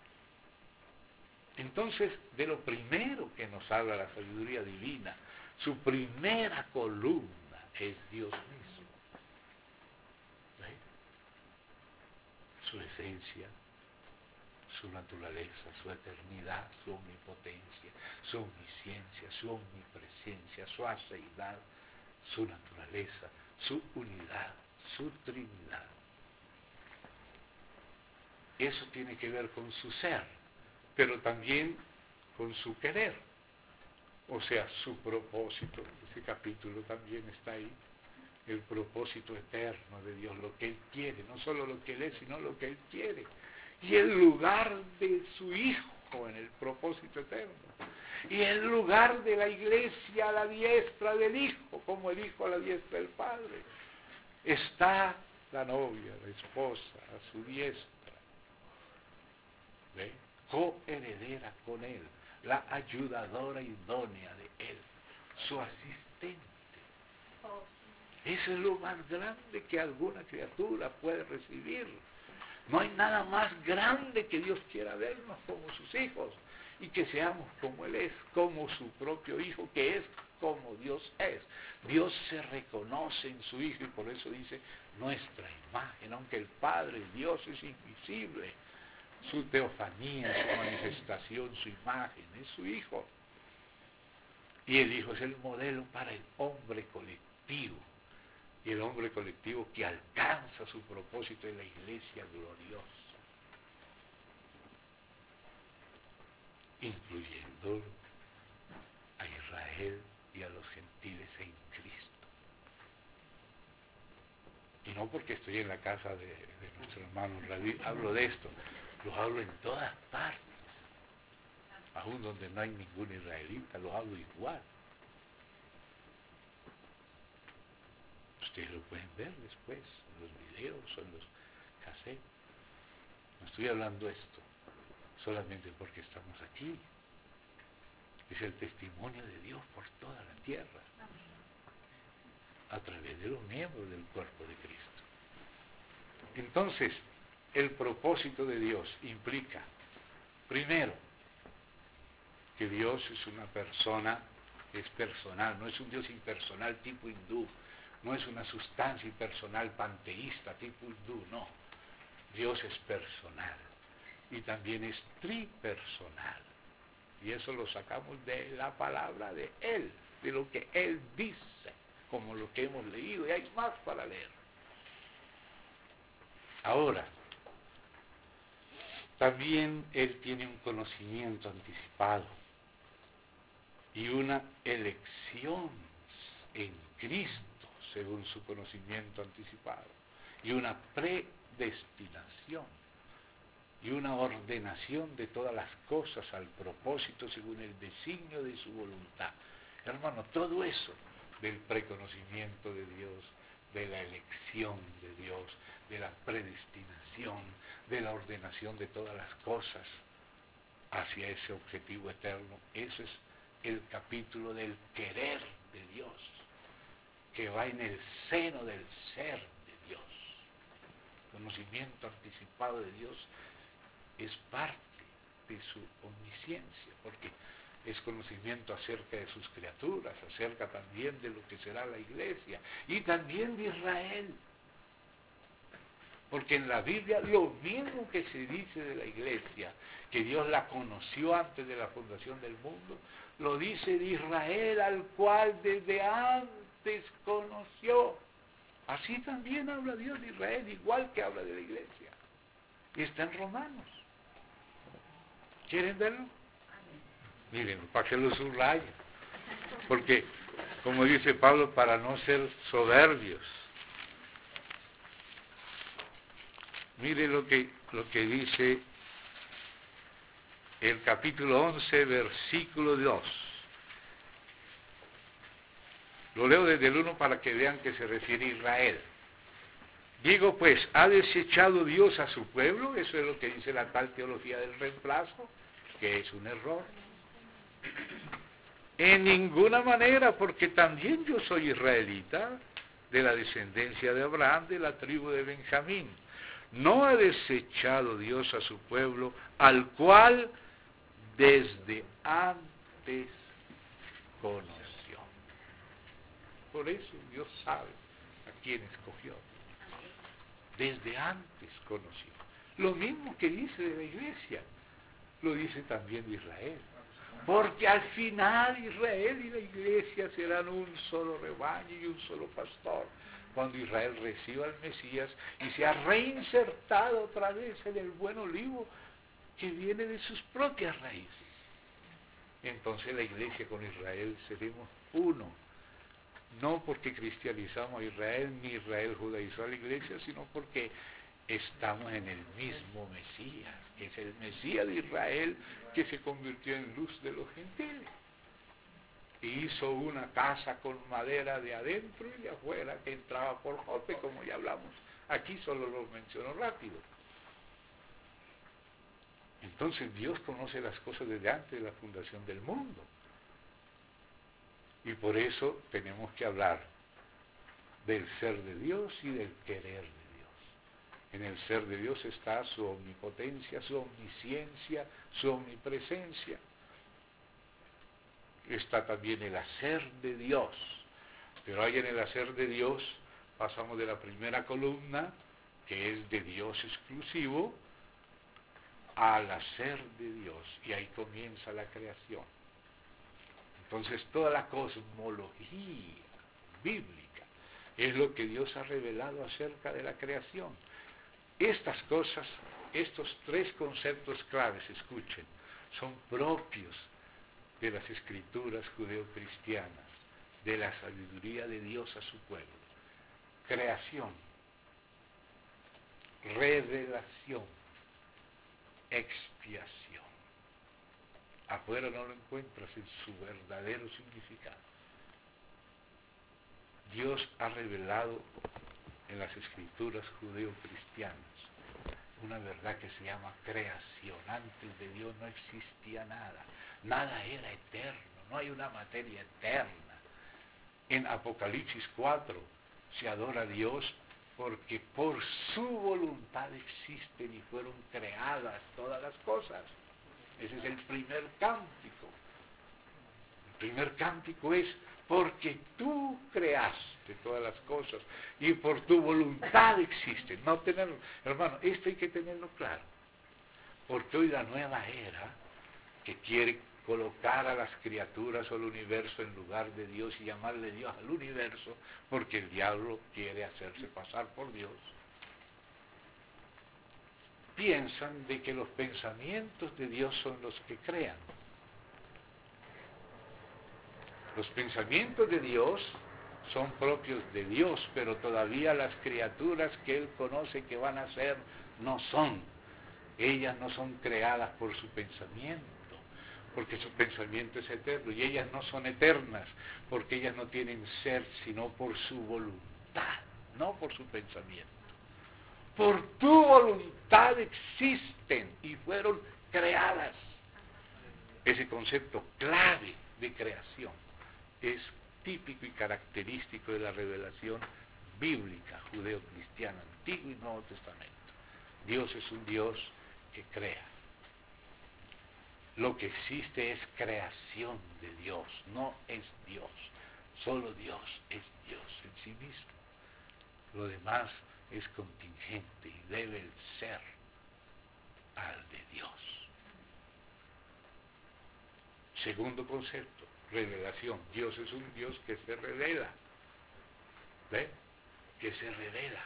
Entonces, de lo primero que nos habla la sabiduría divina, su primera columna es Dios mismo. ¿Ve? Su esencia, su naturaleza, su eternidad, su omnipotencia, su omnisciencia, su omnipresencia, su aceidad, su naturaleza, su unidad, su Trinidad. Eso tiene que ver con su ser, pero también con su querer, o sea, su propósito. Ese capítulo también está ahí, el propósito eterno de Dios, lo que Él quiere, no solo lo que Él es, sino lo que Él quiere, y el lugar de su Hijo en el propósito eterno, y el lugar de la iglesia a la diestra del Hijo, como el Hijo a la diestra del Padre. Está la novia, la esposa, a su diestra, ¿ve? Coheredera con Él, la ayudadora idónea de Él, su asistente. Eso es lo más grande que alguna criatura puede recibir. No hay nada más grande que Dios quiera vernos como sus hijos y que seamos como Él es, como su propio Hijo, que es como Dios es. Dios se reconoce en su Hijo y por eso dice nuestra imagen, aunque el Padre, Dios, es invisible. Su teofanía, su manifestación, su imagen, es su Hijo. Y el Hijo es el modelo para el hombre colectivo. Y el hombre colectivo que alcanza su propósito en la iglesia gloriosa, incluyendo a Israel y a los gentiles en Cristo. Y no porque estoy en la casa de, de nuestro hermano Rabí, hablo de esto, lo hablo en todas partes, aún donde no hay ningún israelita, lo hablo igual. Ustedes lo pueden ver después, en los videos o en los cassettes. No estoy hablando esto solamente porque estamos aquí. Es el testimonio de Dios por toda la tierra, a través de los miembros del cuerpo de Cristo. Entonces, el propósito de Dios implica, primero, que Dios es una persona, es personal, no es un Dios impersonal tipo hindú, no es una sustancia impersonal panteísta tipo hindú, no. Dios es personal y también es tripersonal. Y eso lo sacamos de la palabra de Él, de lo que Él dice, como lo que hemos leído, y hay más para leer. Ahora, también Él tiene un conocimiento anticipado y una elección en Cristo según su conocimiento anticipado, y una predestinación y una ordenación de todas las cosas al propósito según el designio de su voluntad. Hermano, todo eso del preconocimiento de Dios, de la elección de Dios, de la predestinación, de la ordenación de todas las cosas hacia ese objetivo eterno, eso es el capítulo del querer de Dios, que va en el seno del ser de Dios. Conocimiento anticipado de Dios es parte de su omnisciencia, porque es conocimiento acerca de sus criaturas, acerca también de lo que será la iglesia, y también de Israel. Porque en la Biblia lo mismo que se dice de la iglesia, que Dios la conoció antes de la fundación del mundo, lo dice de Israel, al cual desde antes conoció. Así también habla Dios de Israel, igual que habla de la iglesia. Y está en Romanos. ¿Quieren verlo? Miren, para que lo subrayen. Porque, como dice Pablo, para no ser soberbios. Mire lo que, lo que dice el capítulo once, versículo dos. Lo leo desde el uno para que vean que se refiere a Israel. Digo pues, ¿ha desechado Dios a su pueblo? Eso es lo que dice la tal teología del reemplazo, que es un error. En ninguna manera, porque también yo soy israelita, de la descendencia de Abraham, de la tribu de Benjamín. No ha desechado Dios a su pueblo, al cual desde antes conoció. Por eso Dios sabe a quién escogió. Desde antes conoció. Lo mismo que dice de la iglesia, lo dice también de Israel. Porque al final Israel y la iglesia serán un solo rebaño y un solo pastor. Cuando Israel reciba al Mesías y sea reinsertado otra vez en el buen olivo que viene de sus propias raíces. Entonces la iglesia con Israel seremos uno. No porque cristianizamos a Israel, ni Israel judaizó a la iglesia, sino porque estamos en el mismo Mesías, que es el Mesías de Israel, que se convirtió en luz de los gentiles. Y hizo una casa con madera de adentro y de afuera, que entraba por Jope, como ya hablamos. Aquí solo lo menciono rápido. Entonces Dios conoce las cosas desde antes de la fundación del mundo. Y por eso tenemos que hablar del ser de Dios y del querer de Dios. En el ser de Dios está su omnipotencia, su omnisciencia, su omnipresencia. Está también el hacer de Dios. Pero ahí en el hacer de Dios pasamos de la primera columna, que es de Dios exclusivo, al hacer de Dios. Y ahí comienza la creación. Entonces toda la cosmología bíblica es lo que Dios ha revelado acerca de la creación. Estas cosas, estos tres conceptos claves, escuchen, son propios de las escrituras judeocristianas, de la sabiduría de Dios a su pueblo. Creación, revelación, expiación. Afuera no lo encuentras en su verdadero significado. Dios ha revelado en las escrituras judeo-cristianas una verdad que se llama creación. Antes de Dios no existía nada. Nada era eterno. No hay una materia eterna. En Apocalipsis cuatro se adora a Dios porque por su voluntad existen y fueron creadas todas las cosas. Ese es el primer cántico. El primer cántico es porque tú creaste todas las cosas y por tu voluntad existen. No tenerlo, hermano, esto hay que tenerlo claro. Porque hoy la nueva era que quiere colocar a las criaturas o al universo en lugar de Dios y llamarle Dios al universo, porque el diablo quiere hacerse pasar por Dios, piensan de que los pensamientos de Dios son los que crean. Los pensamientos de Dios son propios de Dios, pero todavía las criaturas que Él conoce que van a ser no son. Ellas no son creadas por su pensamiento, porque su pensamiento es eterno, y ellas no son eternas, porque ellas no tienen ser, sino por su voluntad, no por su pensamiento. Por tu voluntad existen y fueron creadas. Ese concepto clave de creación es típico y característico de la revelación bíblica, judeo-cristiana, Antiguo y Nuevo Testamento. Dios es un Dios que crea. Lo que existe es creación de Dios, no es Dios. Solo Dios es Dios en sí mismo. Lo demás es contingente y debe el ser al de Dios. Segundo concepto, revelación. Dios es un Dios que se revela. ¿Ve? Que se revela.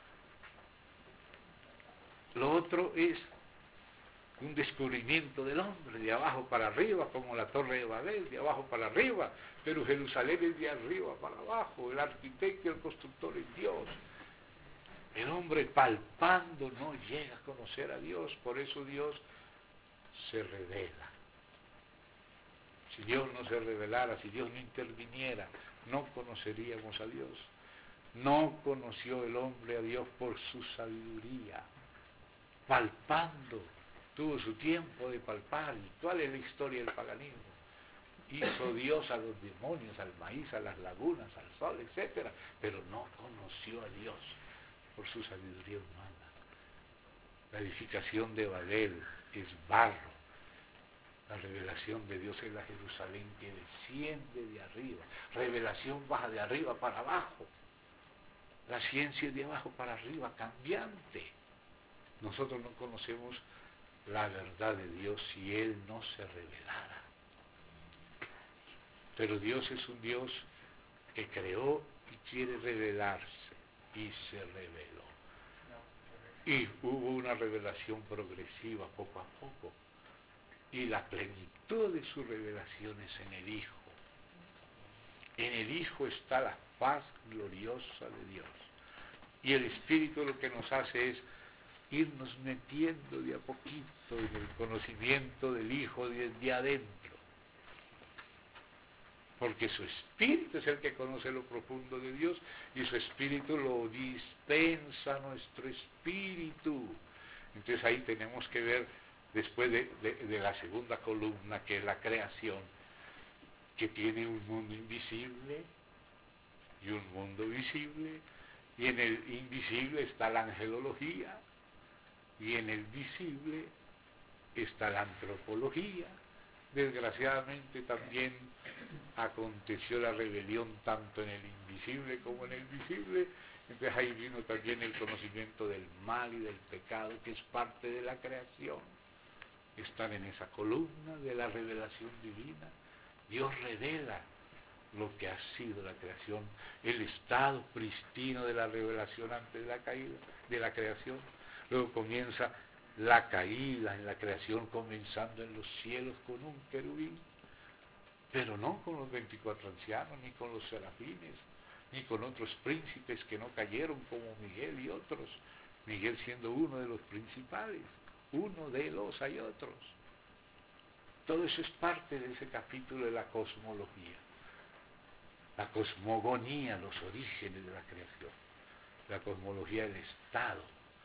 Lo otro es un descubrimiento del hombre, de abajo para arriba, como la torre de Babel, de abajo para arriba, pero Jerusalén es de arriba para abajo, el arquitecto y el constructor es Dios. El hombre palpando no llega a conocer a Dios, por eso Dios se revela. Si Dios no se revelara, si Dios no interviniera, no conoceríamos a Dios. No conoció el hombre a Dios por su sabiduría, palpando, tuvo su tiempo de palpar. ¿Y cuál es la historia del paganismo? Hizo Dios a los demonios, al maíz, a las lagunas, al sol, etcétera, pero no conoció a Dios por su sabiduría humana. La edificación de Babel es barro. La revelación de Dios es la Jerusalén que desciende de arriba. Revelación baja de arriba para abajo. La ciencia es de abajo para arriba, cambiante. Nosotros no conocemos la verdad de Dios si Él no se revelara. Pero Dios es un Dios que creó y quiere revelarse, y se reveló. Y hubo una revelación progresiva poco a poco. Y la plenitud de su revelación es en el Hijo. En el Hijo está la paz gloriosa de Dios. Y el Espíritu lo que nos hace es irnos metiendo de a poquito en el conocimiento del Hijo desde adentro. Porque su Espíritu es el que conoce lo profundo de Dios y su Espíritu lo dispensa a nuestro espíritu. Entonces ahí tenemos que ver, después de, de, de la segunda columna, que es la creación, que tiene un mundo invisible y un mundo visible, y en el invisible está la angelología, y en el visible está la antropología. Desgraciadamente también aconteció la rebelión tanto en el invisible como en el visible, entonces ahí vino también el conocimiento del mal y del pecado, que es parte de la creación. Están en esa columna de la revelación divina. Dios revela lo que ha sido la creación, el estado pristino de la revelación antes de la caída, de la creación. Luego comienza la caída en la creación, comenzando en los cielos con un querubín, pero no con los veinticuatro ancianos, ni con los serafines, ni con otros príncipes que no cayeron como Miguel y otros, Miguel siendo uno de los principales, uno de los hay otros. Todo eso es parte de ese capítulo de la cosmología, la cosmogonía, los orígenes de la creación, la cosmología del estado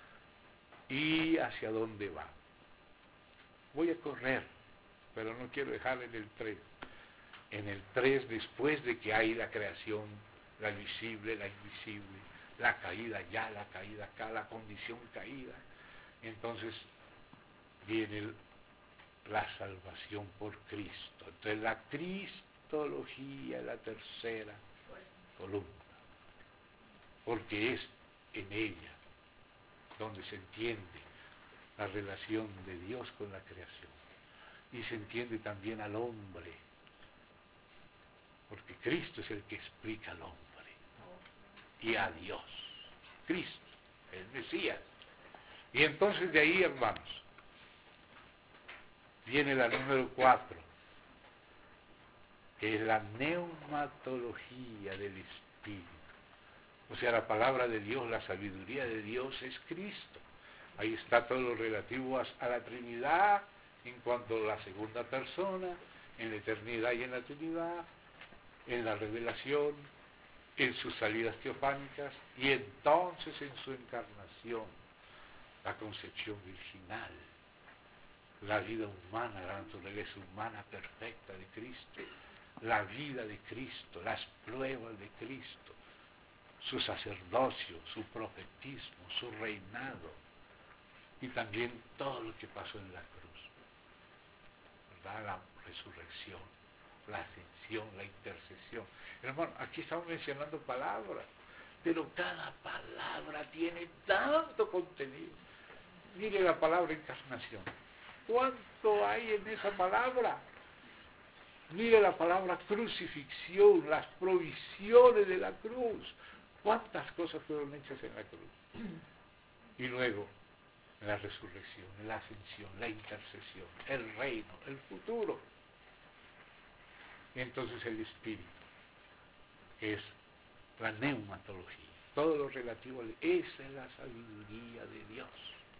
y hacia dónde va. Voy a correr, pero no quiero dejar en el tres. En el tres, después de que hay la creación, la visible, la invisible, la caída ya, la caída acá, la condición caída, entonces viene el, la salvación por Cristo. Entonces la cristología es la tercera columna, porque es en ella donde se entiende la relación de Dios con la creación y se entiende también al hombre, porque Cristo es el que explica al hombre y a Dios. Cristo, el Mesías. Y entonces de ahí, hermanos, viene la número cuatro, que es la neumatología del Espíritu. O sea, la palabra de Dios, la sabiduría de Dios es Cristo. Ahí está todo lo relativo a, a la Trinidad, en cuanto a la segunda persona, en la eternidad y en la Trinidad, en la revelación, en sus salidas teofánicas, y entonces en su encarnación, la concepción virginal, la vida humana, la naturaleza humana perfecta de Cristo, la vida de Cristo, las pruebas de Cristo, su sacerdocio, su profetismo, su reinado, y también todo lo que pasó en la cruz, ¿verdad? La resurrección, la ascensión, la intercesión. Hermano, aquí estamos mencionando palabras, pero cada palabra tiene tanto contenido. Mire la palabra encarnación. ¿Cuánto hay en esa palabra? Mire la palabra crucifixión, las provisiones de la cruz. ¿Cuántas cosas fueron hechas en la cruz? Y luego, la resurrección, la ascensión, la intercesión, el reino, el futuro. Y entonces el Espíritu, que es la neumatología, todo lo relativo a él. Esa es la sabiduría de Dios.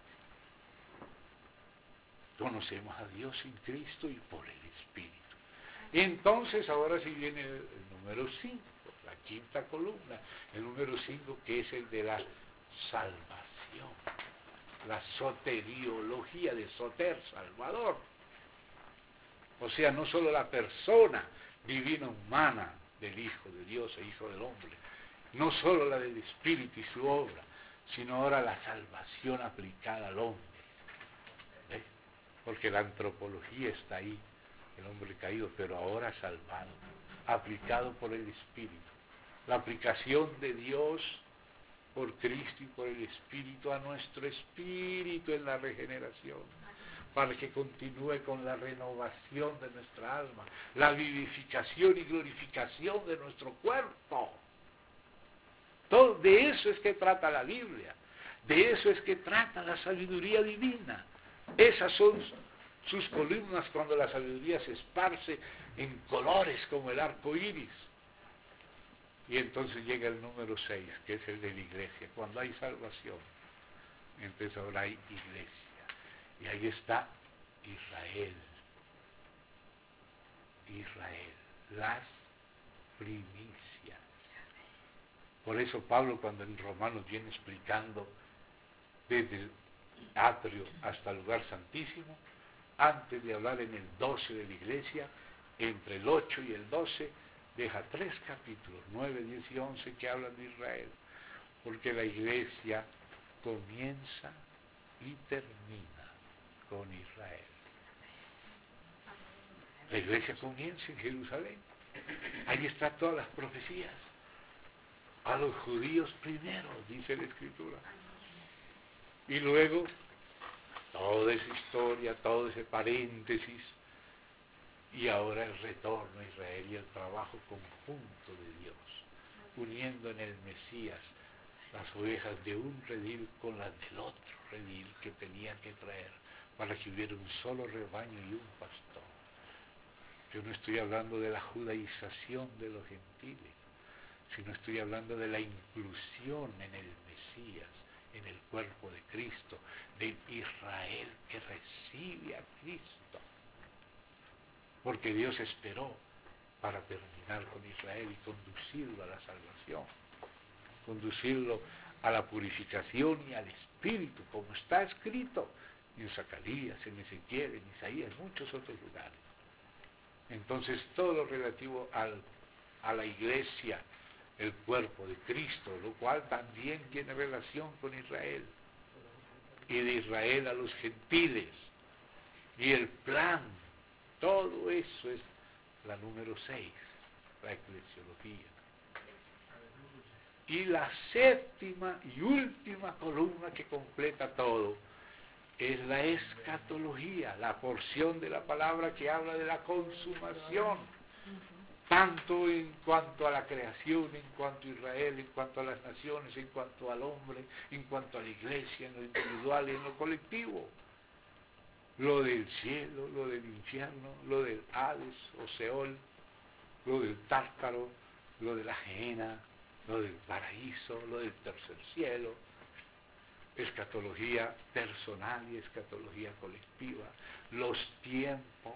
Conocemos a Dios en Cristo y por el Espíritu. Entonces ahora sí viene el, el número cinco, la quinta columna, el número cinco, que es el de la salvación, la soteriología de soter, salvador. O sea, no solo la persona divina humana del Hijo de Dios e Hijo del hombre, no solo la del Espíritu y su obra, sino ahora la salvación aplicada al hombre. ¿Ve? Porque la antropología está ahí, el hombre caído, pero ahora salvado, aplicado por el Espíritu. La aplicación de Dios por Cristo y por el Espíritu a nuestro espíritu en la regeneración, para que continúe con la renovación de nuestra alma, la vivificación y glorificación de nuestro cuerpo. Todo de eso es que trata la Biblia. De eso es que trata la sabiduría divina. Esas son sus columnas cuando la sabiduría se esparce en colores como el arco iris. Y entonces llega el número seis, que es el de la iglesia. Cuando hay salvación, entonces ahora hay iglesia. Y ahí está Israel. Israel, las primicias. Por eso Pablo, cuando en Romanos viene explicando desde el atrio hasta el lugar santísimo, antes de hablar en el doce de la iglesia, entre el ocho y el doce, deja tres capítulos, nueve, diez y once, que hablan de Israel, porque la iglesia comienza y termina con Israel. La iglesia comienza en Jerusalén. Ahí están todas las profecías. A los judíos primero, dice la Escritura. Y luego, toda esa historia, todo ese paréntesis, y ahora el retorno a Israel y el trabajo conjunto de Dios, uniendo en el Mesías las ovejas de un redil con las del otro redil que tenía que traer para que hubiera un solo rebaño y un pastor. Yo no estoy hablando de la judaización de los gentiles, sino estoy hablando de la inclusión en el Mesías, en el cuerpo de Cristo, de Israel que recibe a Cristo. Porque Dios esperó para terminar con Israel y conducirlo a la salvación, conducirlo a la purificación y al Espíritu, como está escrito en Zacarías, en Ezequiel, en Isaías, en muchos otros lugares. Entonces, todo lo relativo al, a la iglesia, el cuerpo de Cristo, lo cual también tiene relación con Israel, y de Israel a los gentiles, y el plan, todo eso es la número seis, la eclesiología. Y la séptima y última columna que completa todo es la escatología, la porción de la palabra que habla de la consumación, tanto en cuanto a la creación, en cuanto a Israel, en cuanto a las naciones, en cuanto al hombre, en cuanto a la iglesia, en lo individual y en lo colectivo. Lo del cielo, lo del infierno, lo del Hades o Seol, lo del Tártaro, lo de la Gehenna, lo del paraíso, lo del tercer cielo, escatología personal y escatología colectiva, los tiempos,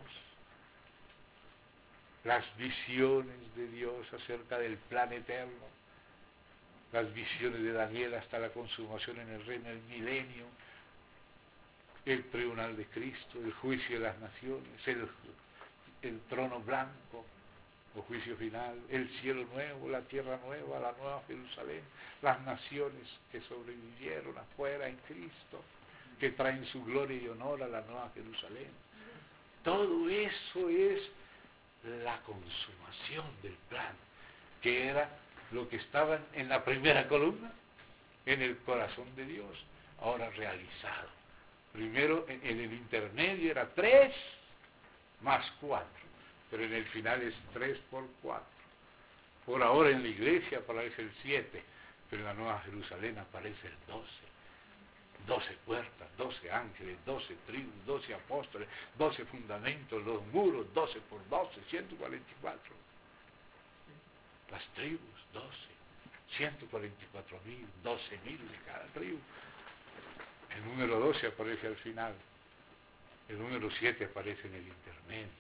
las visiones de Dios acerca del plan eterno, las visiones de Daniel hasta la consumación en el reino del milenio, el tribunal de Cristo, el juicio de las naciones, el, el trono blanco, o juicio final, el cielo nuevo, la tierra nueva, la nueva Jerusalén, las naciones que sobrevivieron afuera en Cristo, que traen su gloria y honor a la nueva Jerusalén. Todo eso es la consumación del plan, que era lo que estaba en la primera columna, en el corazón de Dios, ahora realizado. Primero en el intermedio era tres más cuatro. Pero en el final es tres por cuatro. Por ahora en la iglesia aparece el siete, pero en la Nueva Jerusalén aparece el doce. doce puertas, doce ángeles, doce tribus, doce apóstoles, doce fundamentos, los muros, doce por doce, ciento cuarenta y cuatro. Las tribus, doce, ciento cuarenta y cuatro mil, doce mil de cada tribu. El número doce aparece al final. El número siete aparece en el intermedio.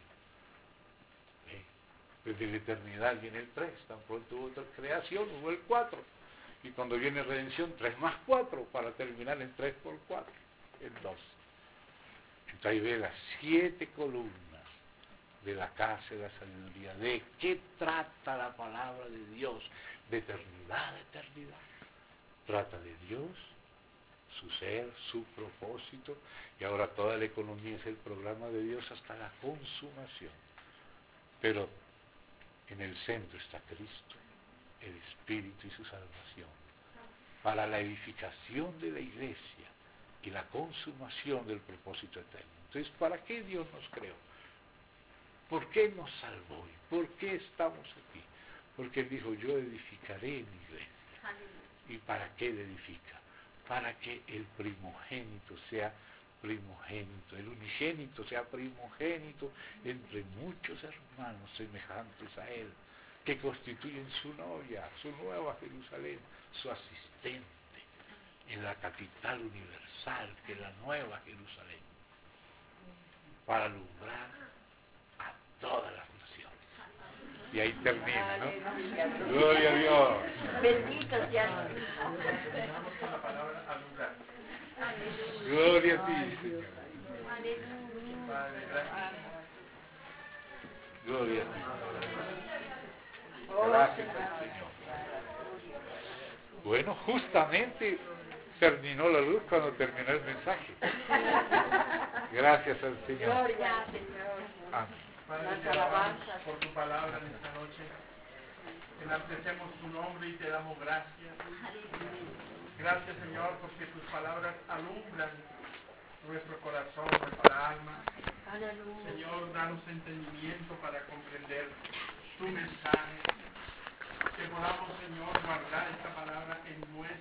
Desde la eternidad viene el tres, tan pronto hubo otra creación, hubo el cuatro. Y cuando viene redención, tres más cuatro, para terminar en tres por cuatro, el doce. Entonces ahí ve las siete columnas de la casa de la sabiduría. ¿De qué trata la palabra de Dios? De eternidad a eternidad. Trata de Dios, su ser, su propósito, y ahora toda la economía es el programa de Dios hasta la consumación. Pero en el centro está Cristo, el Espíritu y su salvación, para la edificación de la iglesia y la consumación del propósito eterno. Entonces, ¿para qué Dios nos creó? ¿Por qué nos salvó? ¿Y por qué estamos aquí? Porque Él dijo, yo edificaré mi iglesia. ¿Y para qué la edifica? para que el primogénito sea primogénito, el unigénito sea primogénito entre muchos hermanos semejantes a él, que constituyen su novia, su nueva Jerusalén, su asistente en la capital universal, que es la nueva Jerusalén, para alumbrar a todas las naciones. Y ahí termina, ¿no? Gloria a Dios. Bendito sea. Empezamos con la palabra alumbrar. Gloria a ti, Señor. Padre, gracias. Gloria a ti. Gracias al Señor. Bueno, justamente terminó la luz cuando terminó el mensaje. Gracias al Señor. Gloria, Señor. Amén. Padre, Las te alabamos alabanzas. por tu palabra en esta noche. Enaltecemos tu nombre y te damos gracias. Gracias, Señor, porque tus palabras alumbran nuestro corazón, nuestra alma. Aleluya. Señor, danos entendimiento para comprender tu mensaje. Que podamos, Señor, guardar esta palabra